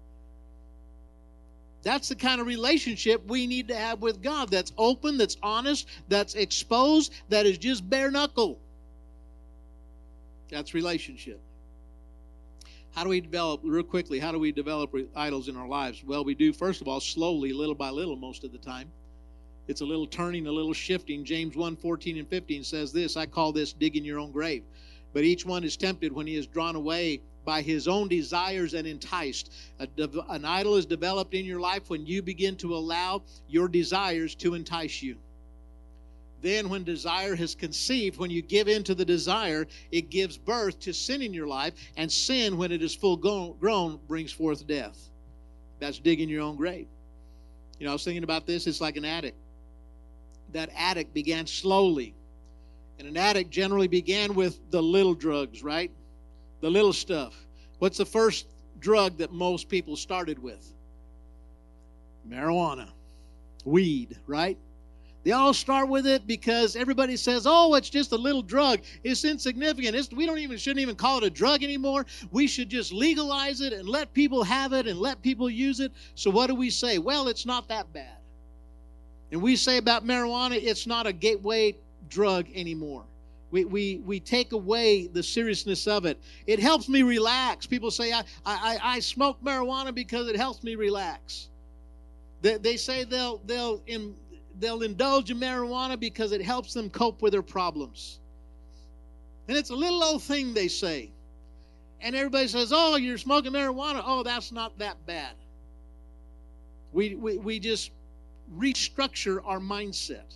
That's the kind of relationship we need to have with God. That's open, that's honest, that's exposed, that is just bare knuckle. That's relationship. How do we develop, real quickly, how do we develop idols in our lives? Well, we do, first of all, slowly, little by little most of the time. It's a little turning, a little shifting. James one, fourteen and fifteen says this, I call this digging your own grave. But each one is tempted when he is drawn away by his own desires and enticed. A, an idol is developed in your life when you begin to allow your desires to entice you. Then when desire has conceived, when you give in to the desire, it gives birth to sin in your life. And sin, when it is full grown, brings forth death. That's digging your own grave. You know, I was thinking about this. It's like an addict. That addict began slowly. And an addict generally began with the little drugs, right? The little stuff. What's the first drug that most people started with? Marijuana. Weed, right? They all start with it because everybody says, oh, it's just a little drug. It's insignificant. It's, we don't even shouldn't even call it a drug anymore. We should just legalize it and let people have it and let people use it. So what do we say? Well, it's not that bad. And we say about marijuana, it's not a gateway drug anymore. We, we, we take away the seriousness of it. It helps me relax. People say, I, I, I smoke marijuana because it helps me relax. They, they say they'll, they'll, in, they'll indulge in marijuana because it helps them cope with their problems. And it's a little old thing they say. And everybody says, oh, you're smoking marijuana. Oh, that's not that bad. We, we, we just restructure our mindset.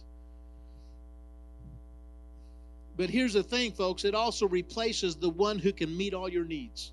But here's the thing, folks. It also replaces the one who can meet all your needs.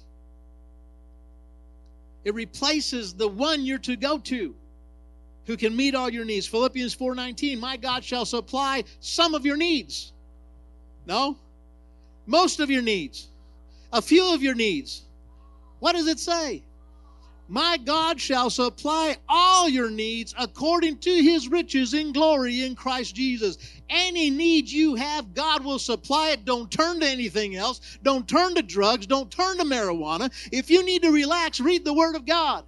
It replaces the one you're to go to who can meet all your needs. Philippians four nineteen, my God shall supply some of your needs. No? Most of your needs. A few of your needs. What does it say? My God shall supply all your needs according to his riches in glory in Christ Jesus. Any need you have, God will supply it. Don't turn to anything else. Don't turn to drugs. Don't turn to marijuana. If you need to relax, read the Word of God.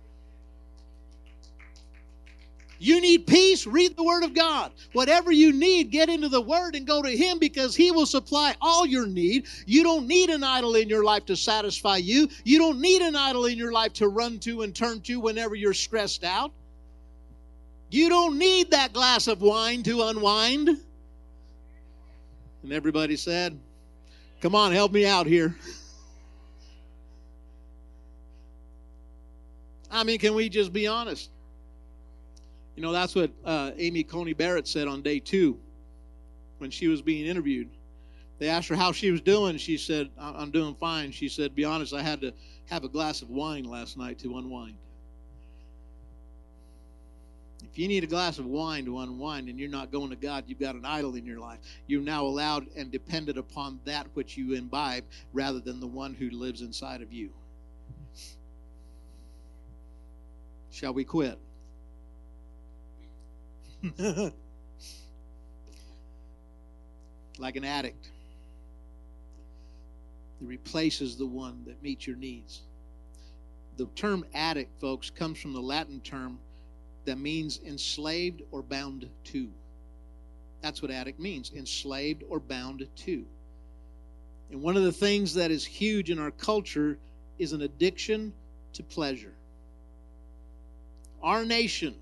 You need peace, read the Word of God. Whatever you need, get into the Word and go to Him because He will supply all your need. You don't need an idol in your life to satisfy you. You don't need an idol in your life to run to and turn to whenever you're stressed out. You don't need that glass of wine to unwind. And everybody said, come on, help me out here. I mean, can we just be honest? You know, that's what uh, Amy Coney Barrett said on day two when she was being interviewed. They asked her how she was doing. She said, I'm doing fine. She said, be honest, I had to have a glass of wine last night to unwind. If you need a glass of wine to unwind and you're not going to God, you've got an idol in your life. You're now allowed and dependent upon that which you imbibe rather than the one who lives inside of you. Shall we quit? Like an addict. It replaces the one that meets your needs. The term addict, folks, comes from the Latin term that means enslaved or bound to. That's what addict means, enslaved or bound to. And one of the things that is huge in our culture is an addiction to pleasure. Our nation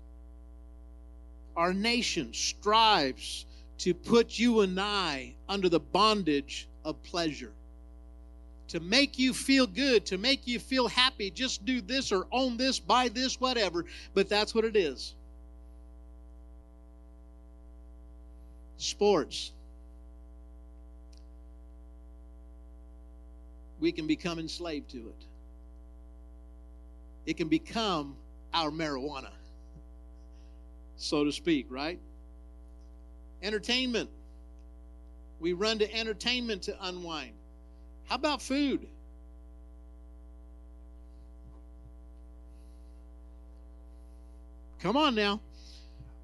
Our nation strives to put you and I under the bondage of pleasure. To make you feel good, to make you feel happy. Just do this or own this, buy this, whatever. But that's what it is. Sports. We can become enslaved to it. It can become our marijuana, so to speak, right? Entertainment. We run to entertainment to unwind. How about food? Come on now.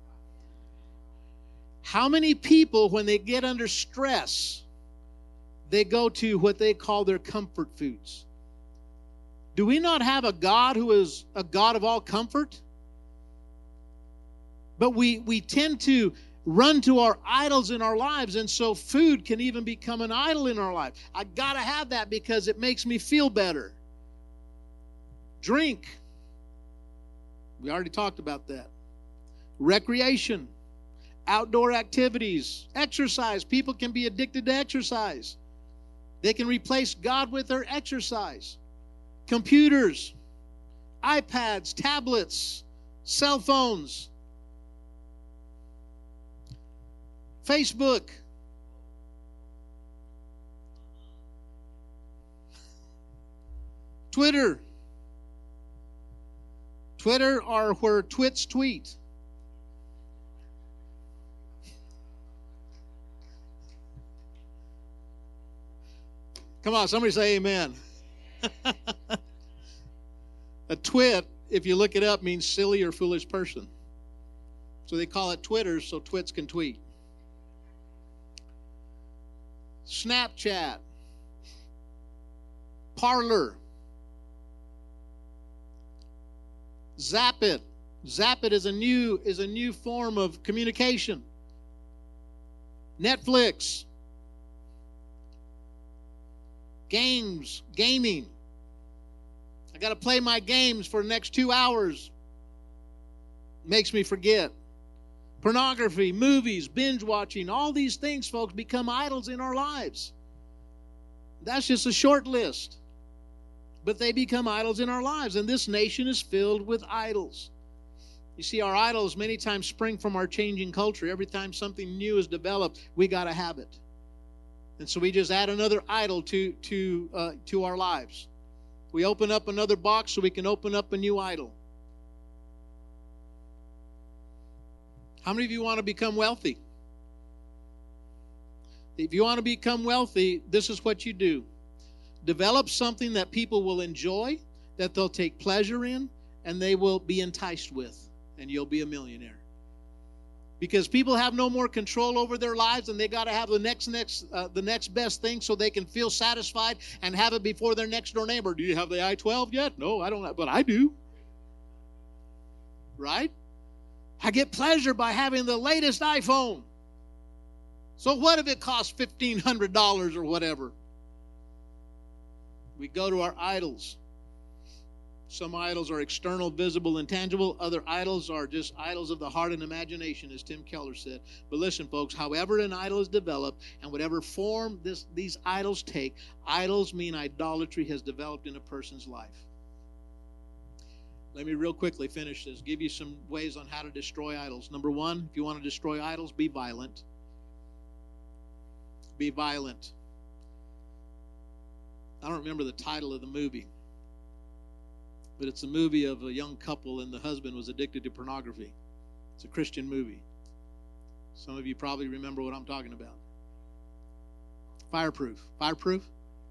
How many people, when they get under stress, they go to what they call their comfort foods. Do we not have a God who is a God of all comfort? But we, we tend to run to our idols in our lives, and so food can even become an idol in our life. I got to have that because it makes me feel better. Drink. We already talked about that. Recreation. Outdoor activities. Exercise. People can be addicted to exercise. They can replace God with their exercise. Computers. iPads. Tablets. Cell phones. Facebook. Twitter. Twitter are where twits tweet. Come on, somebody say amen. A twit, if you look it up, means silly or foolish person. So they call it Twitter so twits can tweet. Snapchat, Parler, Zap It. Zap It is a new is a new form of communication. Netflix, games, gaming. I got to play my games for the next two hours. Makes me forget. Pornography, movies, binge watching, all these things, folks, become idols in our lives. That's just a short list. But they become idols in our lives, and this nation is filled with idols. You see, our idols many times spring from our changing culture. Every time something new is developed, we got to have it. And so we just add another idol to, to, uh, to our lives. We open up another box so we can open up a new idol. How many of you want to become wealthy? If you want to become wealthy, this is what you do. Develop something that people will enjoy, that they'll take pleasure in, and they will be enticed with, and you'll be a millionaire. Because people have no more control over their lives, and they got to have the next next uh, the next best thing so they can feel satisfied and have it before their next door neighbor. Do you have the i twelve yet? No, I don't, but I do. Right? I get pleasure by having the latest iPhone. So what if it costs fifteen hundred dollars or whatever? We go to our idols. Some idols are external, visible, and tangible. Other idols are just idols of the heart and imagination, as Tim Keller said. But listen, folks, however an idol is developed and whatever form this, these idols take, idols mean idolatry has developed in a person's life. Let me real quickly finish this, give you some ways on how to destroy idols. Number one, if you want to destroy idols, be violent. Be violent. I don't remember the title of the movie, but it's a movie of a young couple and the husband was addicted to pornography. It's a Christian movie. Some of you probably remember what I'm talking about. Fireproof. Fireproof?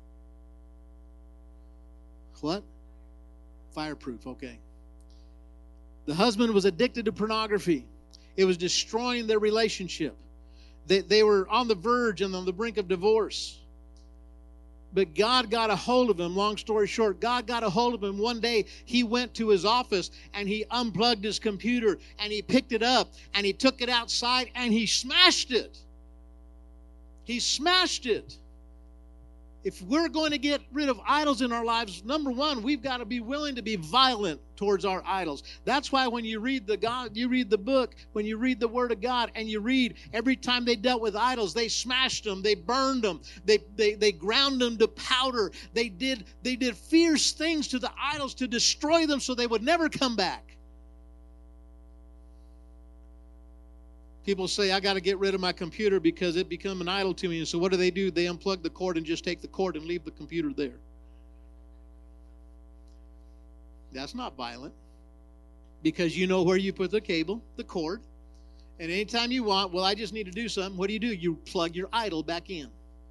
What? Fireproof, okay. The husband was addicted to pornography. It was destroying their relationship. They, they were on the verge and on the brink of divorce. But God got a hold of him. Long story short, God got a hold of him. One day, he went to his office and he unplugged his computer and he picked it up and he took it outside and he smashed it. He smashed it. If we're going to get rid of idols in our lives, number one, we've got to be willing to be violent towards our idols. That's why when you read the God, you read the book, when you read the Word of God, and you read every time they dealt with idols, they smashed them, they burned them, they they they ground them to powder. They did they did fierce things to the idols to destroy them so they would never come back. People say, I got to get rid of my computer because it become an idol to me. And so what do they do? They unplug the cord and just take the cord and leave the computer there. That's not violent. Because you know where you put the cable, the cord. And anytime you want, well, I just need to do something. What do you do? You plug your idol back in.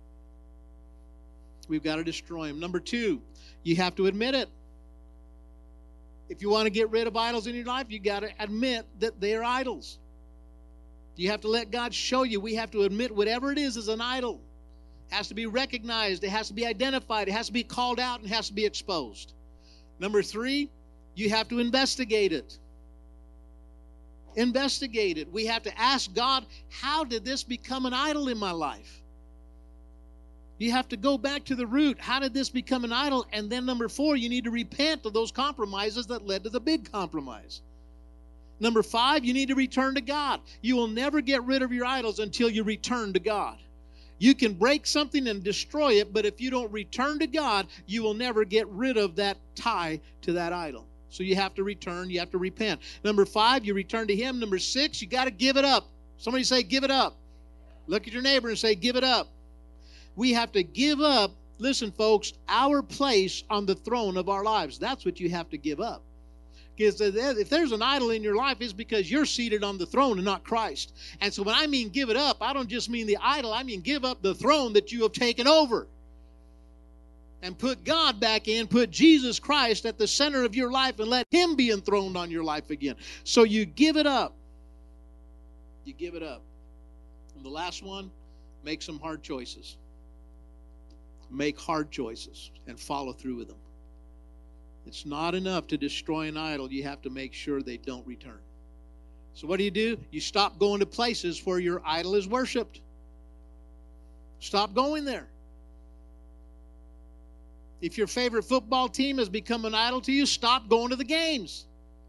We've got to destroy them. Number two, you have to admit it. If you want to get rid of idols in your life, you got to admit that they are idols. You have to let God show you. We have to admit whatever it is is an idol. has to be recognized. It has to be identified. It has to be called out and has to be exposed. Number three, you have to investigate it. Investigate it. We have to ask God, how did this become an idol in my life? You have to go back to the root. How did this become an idol? And then number four, you need to repent of those compromises that led to the big compromise. Number five, you need to return to God. You will never get rid of your idols until you return to God. You can break something and destroy it, but if you don't return to God, you will never get rid of that tie to that idol. So you have to return, you have to repent. Number five, you return to Him. Number six, you got to give it up. Somebody say, give it up. Look at your neighbor and say, give it up. We have to give up, listen folks, our place on the throne of our lives. That's what you have to give up. Because if there's an idol in your life, it's because you're seated on the throne and not Christ. And so when I mean give it up, I don't just mean the idol. I mean give up the throne that you have taken over. And put God back in, put Jesus Christ at the center of your life and let Him be enthroned on your life again. So you give it up. You give it up. And the last one, make some hard choices. Make hard choices and follow through with them. It's not enough to destroy an idol. You have to make sure they don't return. So what do you do? You stop going to places where your idol is worshipped. Stop going there. If your favorite football team has become an idol to you, stop going to the games.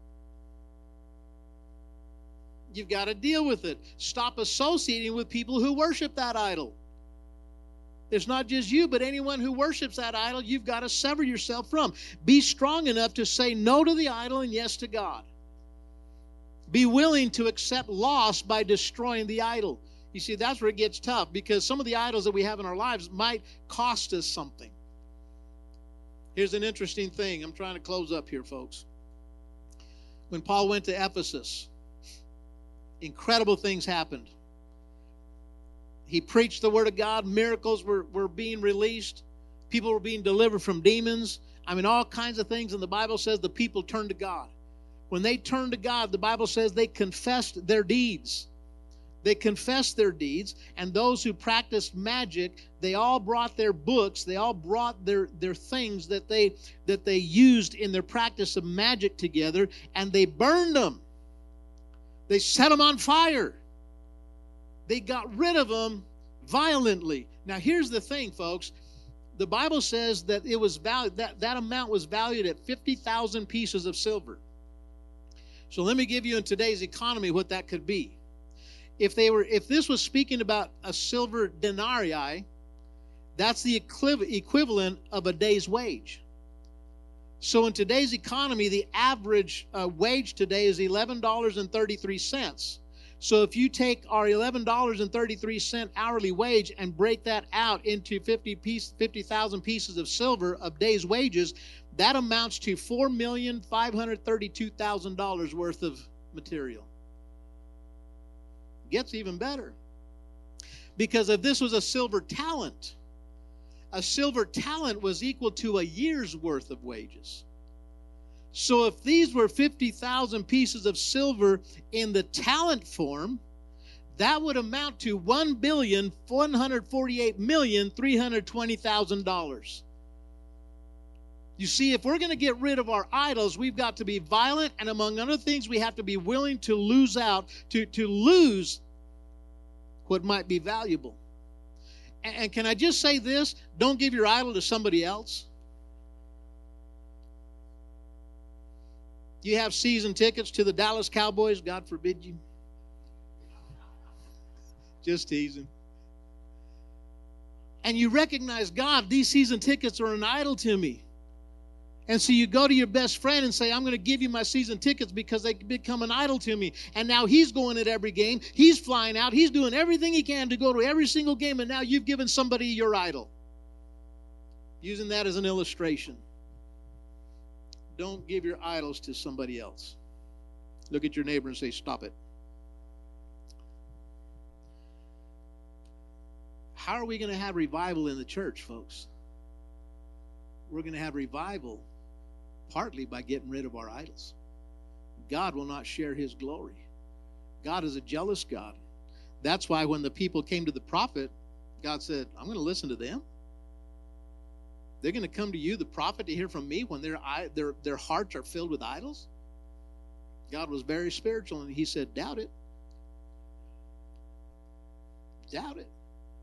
You've got to deal with it. Stop associating with people who worship that idol. It's not just you, but anyone who worships that idol, you've got to sever yourself from. Be strong enough to say no to the idol and yes to God. Be willing to accept loss by destroying the idol. You see, that's where it gets tough, because some of the idols that we have in our lives might cost us something. Here's an interesting thing. I'm trying to close up here, folks. When Paul went to Ephesus, incredible things happened. He preached the Word of God. Miracles were, were being released. People were being delivered from demons. I mean, all kinds of things. And the Bible says the people turned to God. When they turned to God, the Bible says they confessed their deeds. They confessed their deeds. And those who practiced magic, they all brought their books. They all brought their, their things that they, that they used in their practice of magic together. And they burned them. They set them on fire. They got rid of them violently. Now, here's the thing, folks. The Bible says that it was valued, that, that amount was valued at fifty thousand pieces of silver. So let me give you in today's economy what that could be. If they were, if this was speaking about a silver denarii, that's the equivalent of a day's wage. So in today's economy, the average uh, wage today is eleven dollars and thirty-three cents. So if you take our eleven dollars and thirty-three cents hourly wage and break that out into fifty thousand pieces of silver of days' wages, that amounts to four million five hundred thirty-two thousand dollars worth of material. Gets even better. Because if this was a silver talent, a silver talent was equal to a year's worth of wages. So if these were fifty thousand pieces of silver in the talent form, that would amount to one billion one hundred forty-eight million three hundred twenty thousand dollars. You see, if we're going to get rid of our idols, we've got to be violent, and among other things, we have to be willing to lose out, to, to lose what might be valuable. And, and can I just say this? Don't give your idol to somebody else. You have season tickets to the Dallas Cowboys, God forbid you. Just teasing. And you recognize, God, these season tickets are an idol to me. And so you go to your best friend and say, I'm going to give you my season tickets because they become an idol to me. And now he's going at every game. He's flying out. He's doing everything he can to go to every single game. And now you've given somebody your idol. Using that as an illustration. Don't give your idols to somebody else. Look at your neighbor and say, stop it. How are we going to have revival in the church, folks? We're going to have revival partly by getting rid of our idols. God will not share His glory. God is a jealous God. That's why when the people came to the prophet, God said, I'm going to listen to them. They're going to come to you, the prophet, to hear from me when their, their, their hearts are filled with idols? God was very spiritual, and he said, doubt it. Doubt it.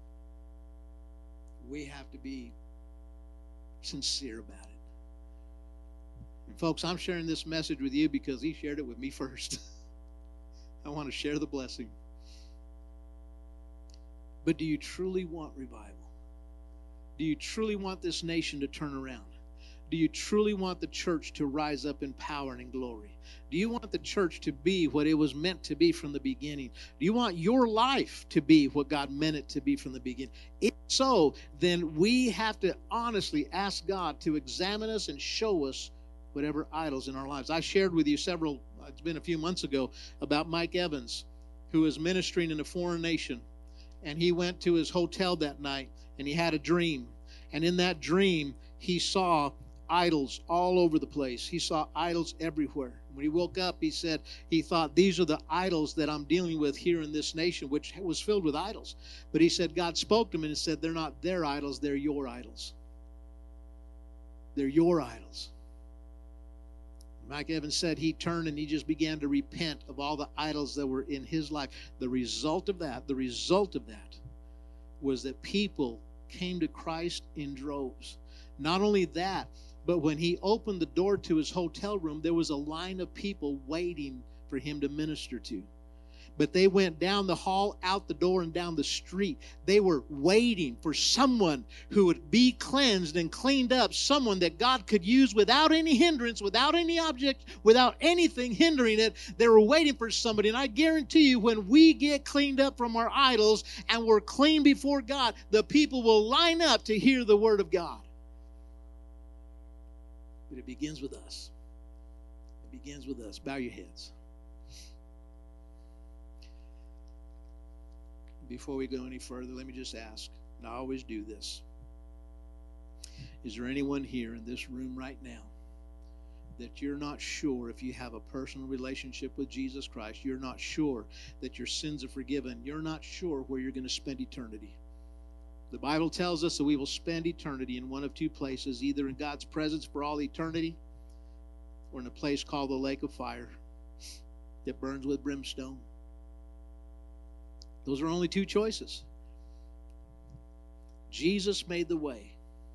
We have to be sincere about it. And folks, I'm sharing this message with you because he shared it with me first. I want to share the blessing. But do you truly want revival? Do you truly want this nation to turn around? Do you truly want the church to rise up in power and in glory? Do you want the church to be what it was meant to be from the beginning? Do you want your life to be what God meant it to be from the beginning? If so, then we have to honestly ask God to examine us and show us whatever idols in our lives. I shared with you several, it's been a few months ago, about Mike Evans, who is ministering in a foreign nation. And he went to his hotel that night, and he had a dream. And in that dream, he saw idols all over the place. He saw idols everywhere. When he woke up, he said he thought, these are the idols that I'm dealing with here in this nation, which was filled with idols. But he said God spoke to him and said, they're not their idols, they're your idols. They're your idols. Mike Evans said he turned and he just began to repent of all the idols that were in his life. The result of that, the result of that was that people came to Christ in droves. Not only that, but when he opened the door to his hotel room, there was a line of people waiting for him to minister to. But they went down the hall, out the door, and down the street. They were waiting for someone who would be cleansed and cleaned up, someone that God could use without any hindrance, without any object, without anything hindering it. They were waiting for somebody. And I guarantee you, when we get cleaned up from our idols and we're clean before God, the people will line up to hear the word of God. But it begins with us. It begins with us. Bow your heads. Before we go any further, let me just ask, and I always do this. Is there anyone here in this room right now that you're not sure if you have a personal relationship with Jesus Christ? You're not sure that your sins are forgiven. You're not sure where you're going to spend eternity. The Bible tells us that we will spend eternity in one of two places, either in God's presence for all eternity or in a place called the lake of fire that burns with brimstone. Those are only two choices. Jesus made the way.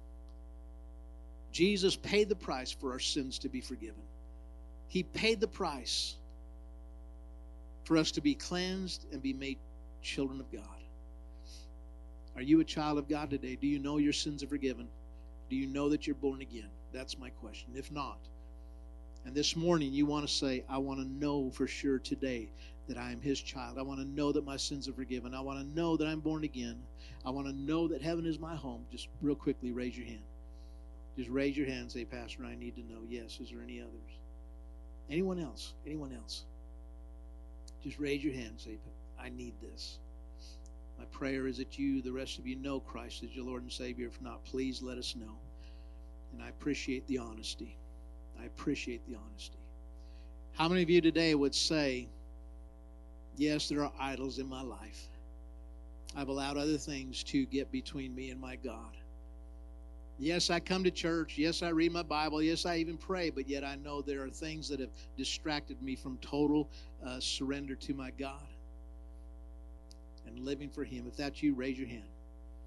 Jesus paid the price for our sins to be forgiven. He paid the price for us to be cleansed and be made children of God. Are you a child of God today? Do you know your sins are forgiven? Do you know that you're born again? That's my question. If not, and this morning you want to say, I want to know for sure today that I am his child. I want to know that my sins are forgiven. I want to know that I'm born again. I want to know that heaven is my home. Just real quickly, raise your hand. Just raise your hand and say, Pastor, I need to know. Yes. Is there any others? Anyone else? Anyone else? Just raise your hand and say, I need this. My prayer is that you, the rest of you, know Christ as your Lord and Savior. If not, please let us know. And I appreciate the honesty. I appreciate the honesty. How many of you today would say, yes, there are idols in my life. I've allowed other things to get between me and my God. Yes, I come to church. Yes, I read my Bible. Yes, I even pray. But yet I know there are things that have distracted me from total uh, surrender to my God and living for him. If that's you, raise your hand.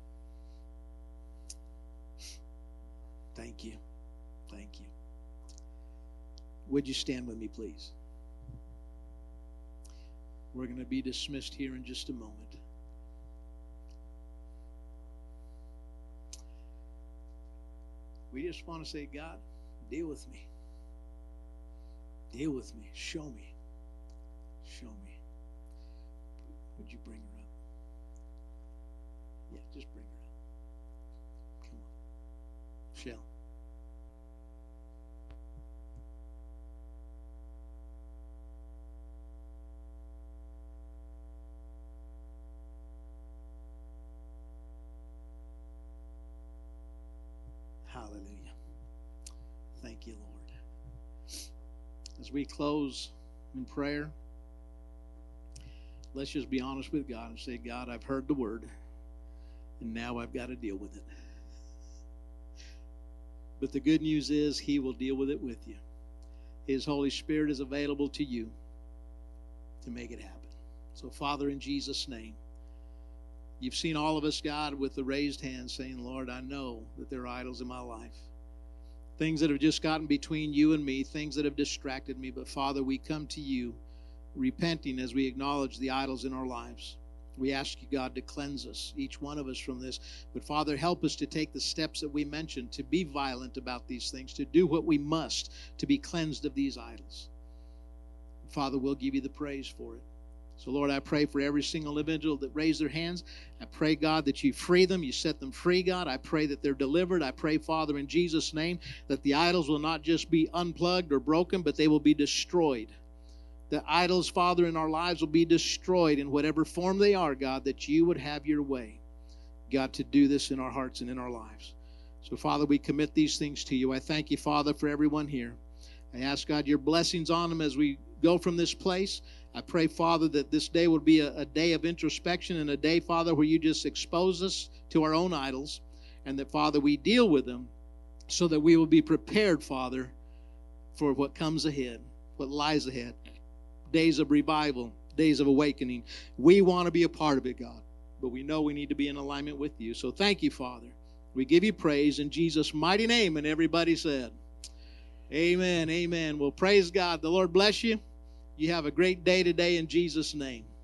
Thank you. Thank you. Would you stand with me, please? We're going to be dismissed here in just a moment. We just want to say, God, deal with me. Deal with me. Show me. Show me. Would you bring her up? Yeah, just bring her up. Come on. Shell. Hallelujah. Thank you, Lord. As we close in prayer, let's just be honest with God and say, God, I've heard the word. and now I've got to deal with it. But the good news is He will deal with it with you. His Holy Spirit is available to you to make it happen. So, Father, in Jesus' name, you've seen all of us, God, with the raised hand saying, Lord, I know that there are idols in my life. Things that have just gotten between you and me, things that have distracted me. But, Father, we come to you repenting as we acknowledge the idols in our lives. We ask you, God, to cleanse us, each one of us, from this. But, Father, help us to take the steps that we mentioned, to be violent about these things, to do what we must to be cleansed of these idols. Father, we'll give you the praise for it. So, Lord, I pray for every single individual that raised their hands. I pray, God, that you free them. You set them free, God. I pray that they're delivered. I pray, Father, in Jesus' name, that the idols will not just be unplugged or broken, but they will be destroyed. The idols, Father, in our lives will be destroyed in whatever form they are, God, that you would have your way, God, to do this in our hearts and in our lives. So, Father, we commit these things to you. I thank you, Father, for everyone here. I ask, God, your blessings on them as we go from this place. I pray, Father, that this day would be a, a day of introspection and a day, Father, where you just expose us to our own idols, and that, Father, we deal with them so that we will be prepared, Father, for what comes ahead, what lies ahead. Days of revival, days of awakening. We want to be a part of it, God, but we know we need to be in alignment with you. So thank you, Father. We give you praise in Jesus' mighty name, and everybody said, amen, amen. Well, praise God. The Lord bless you. You have a great day today in Jesus' name.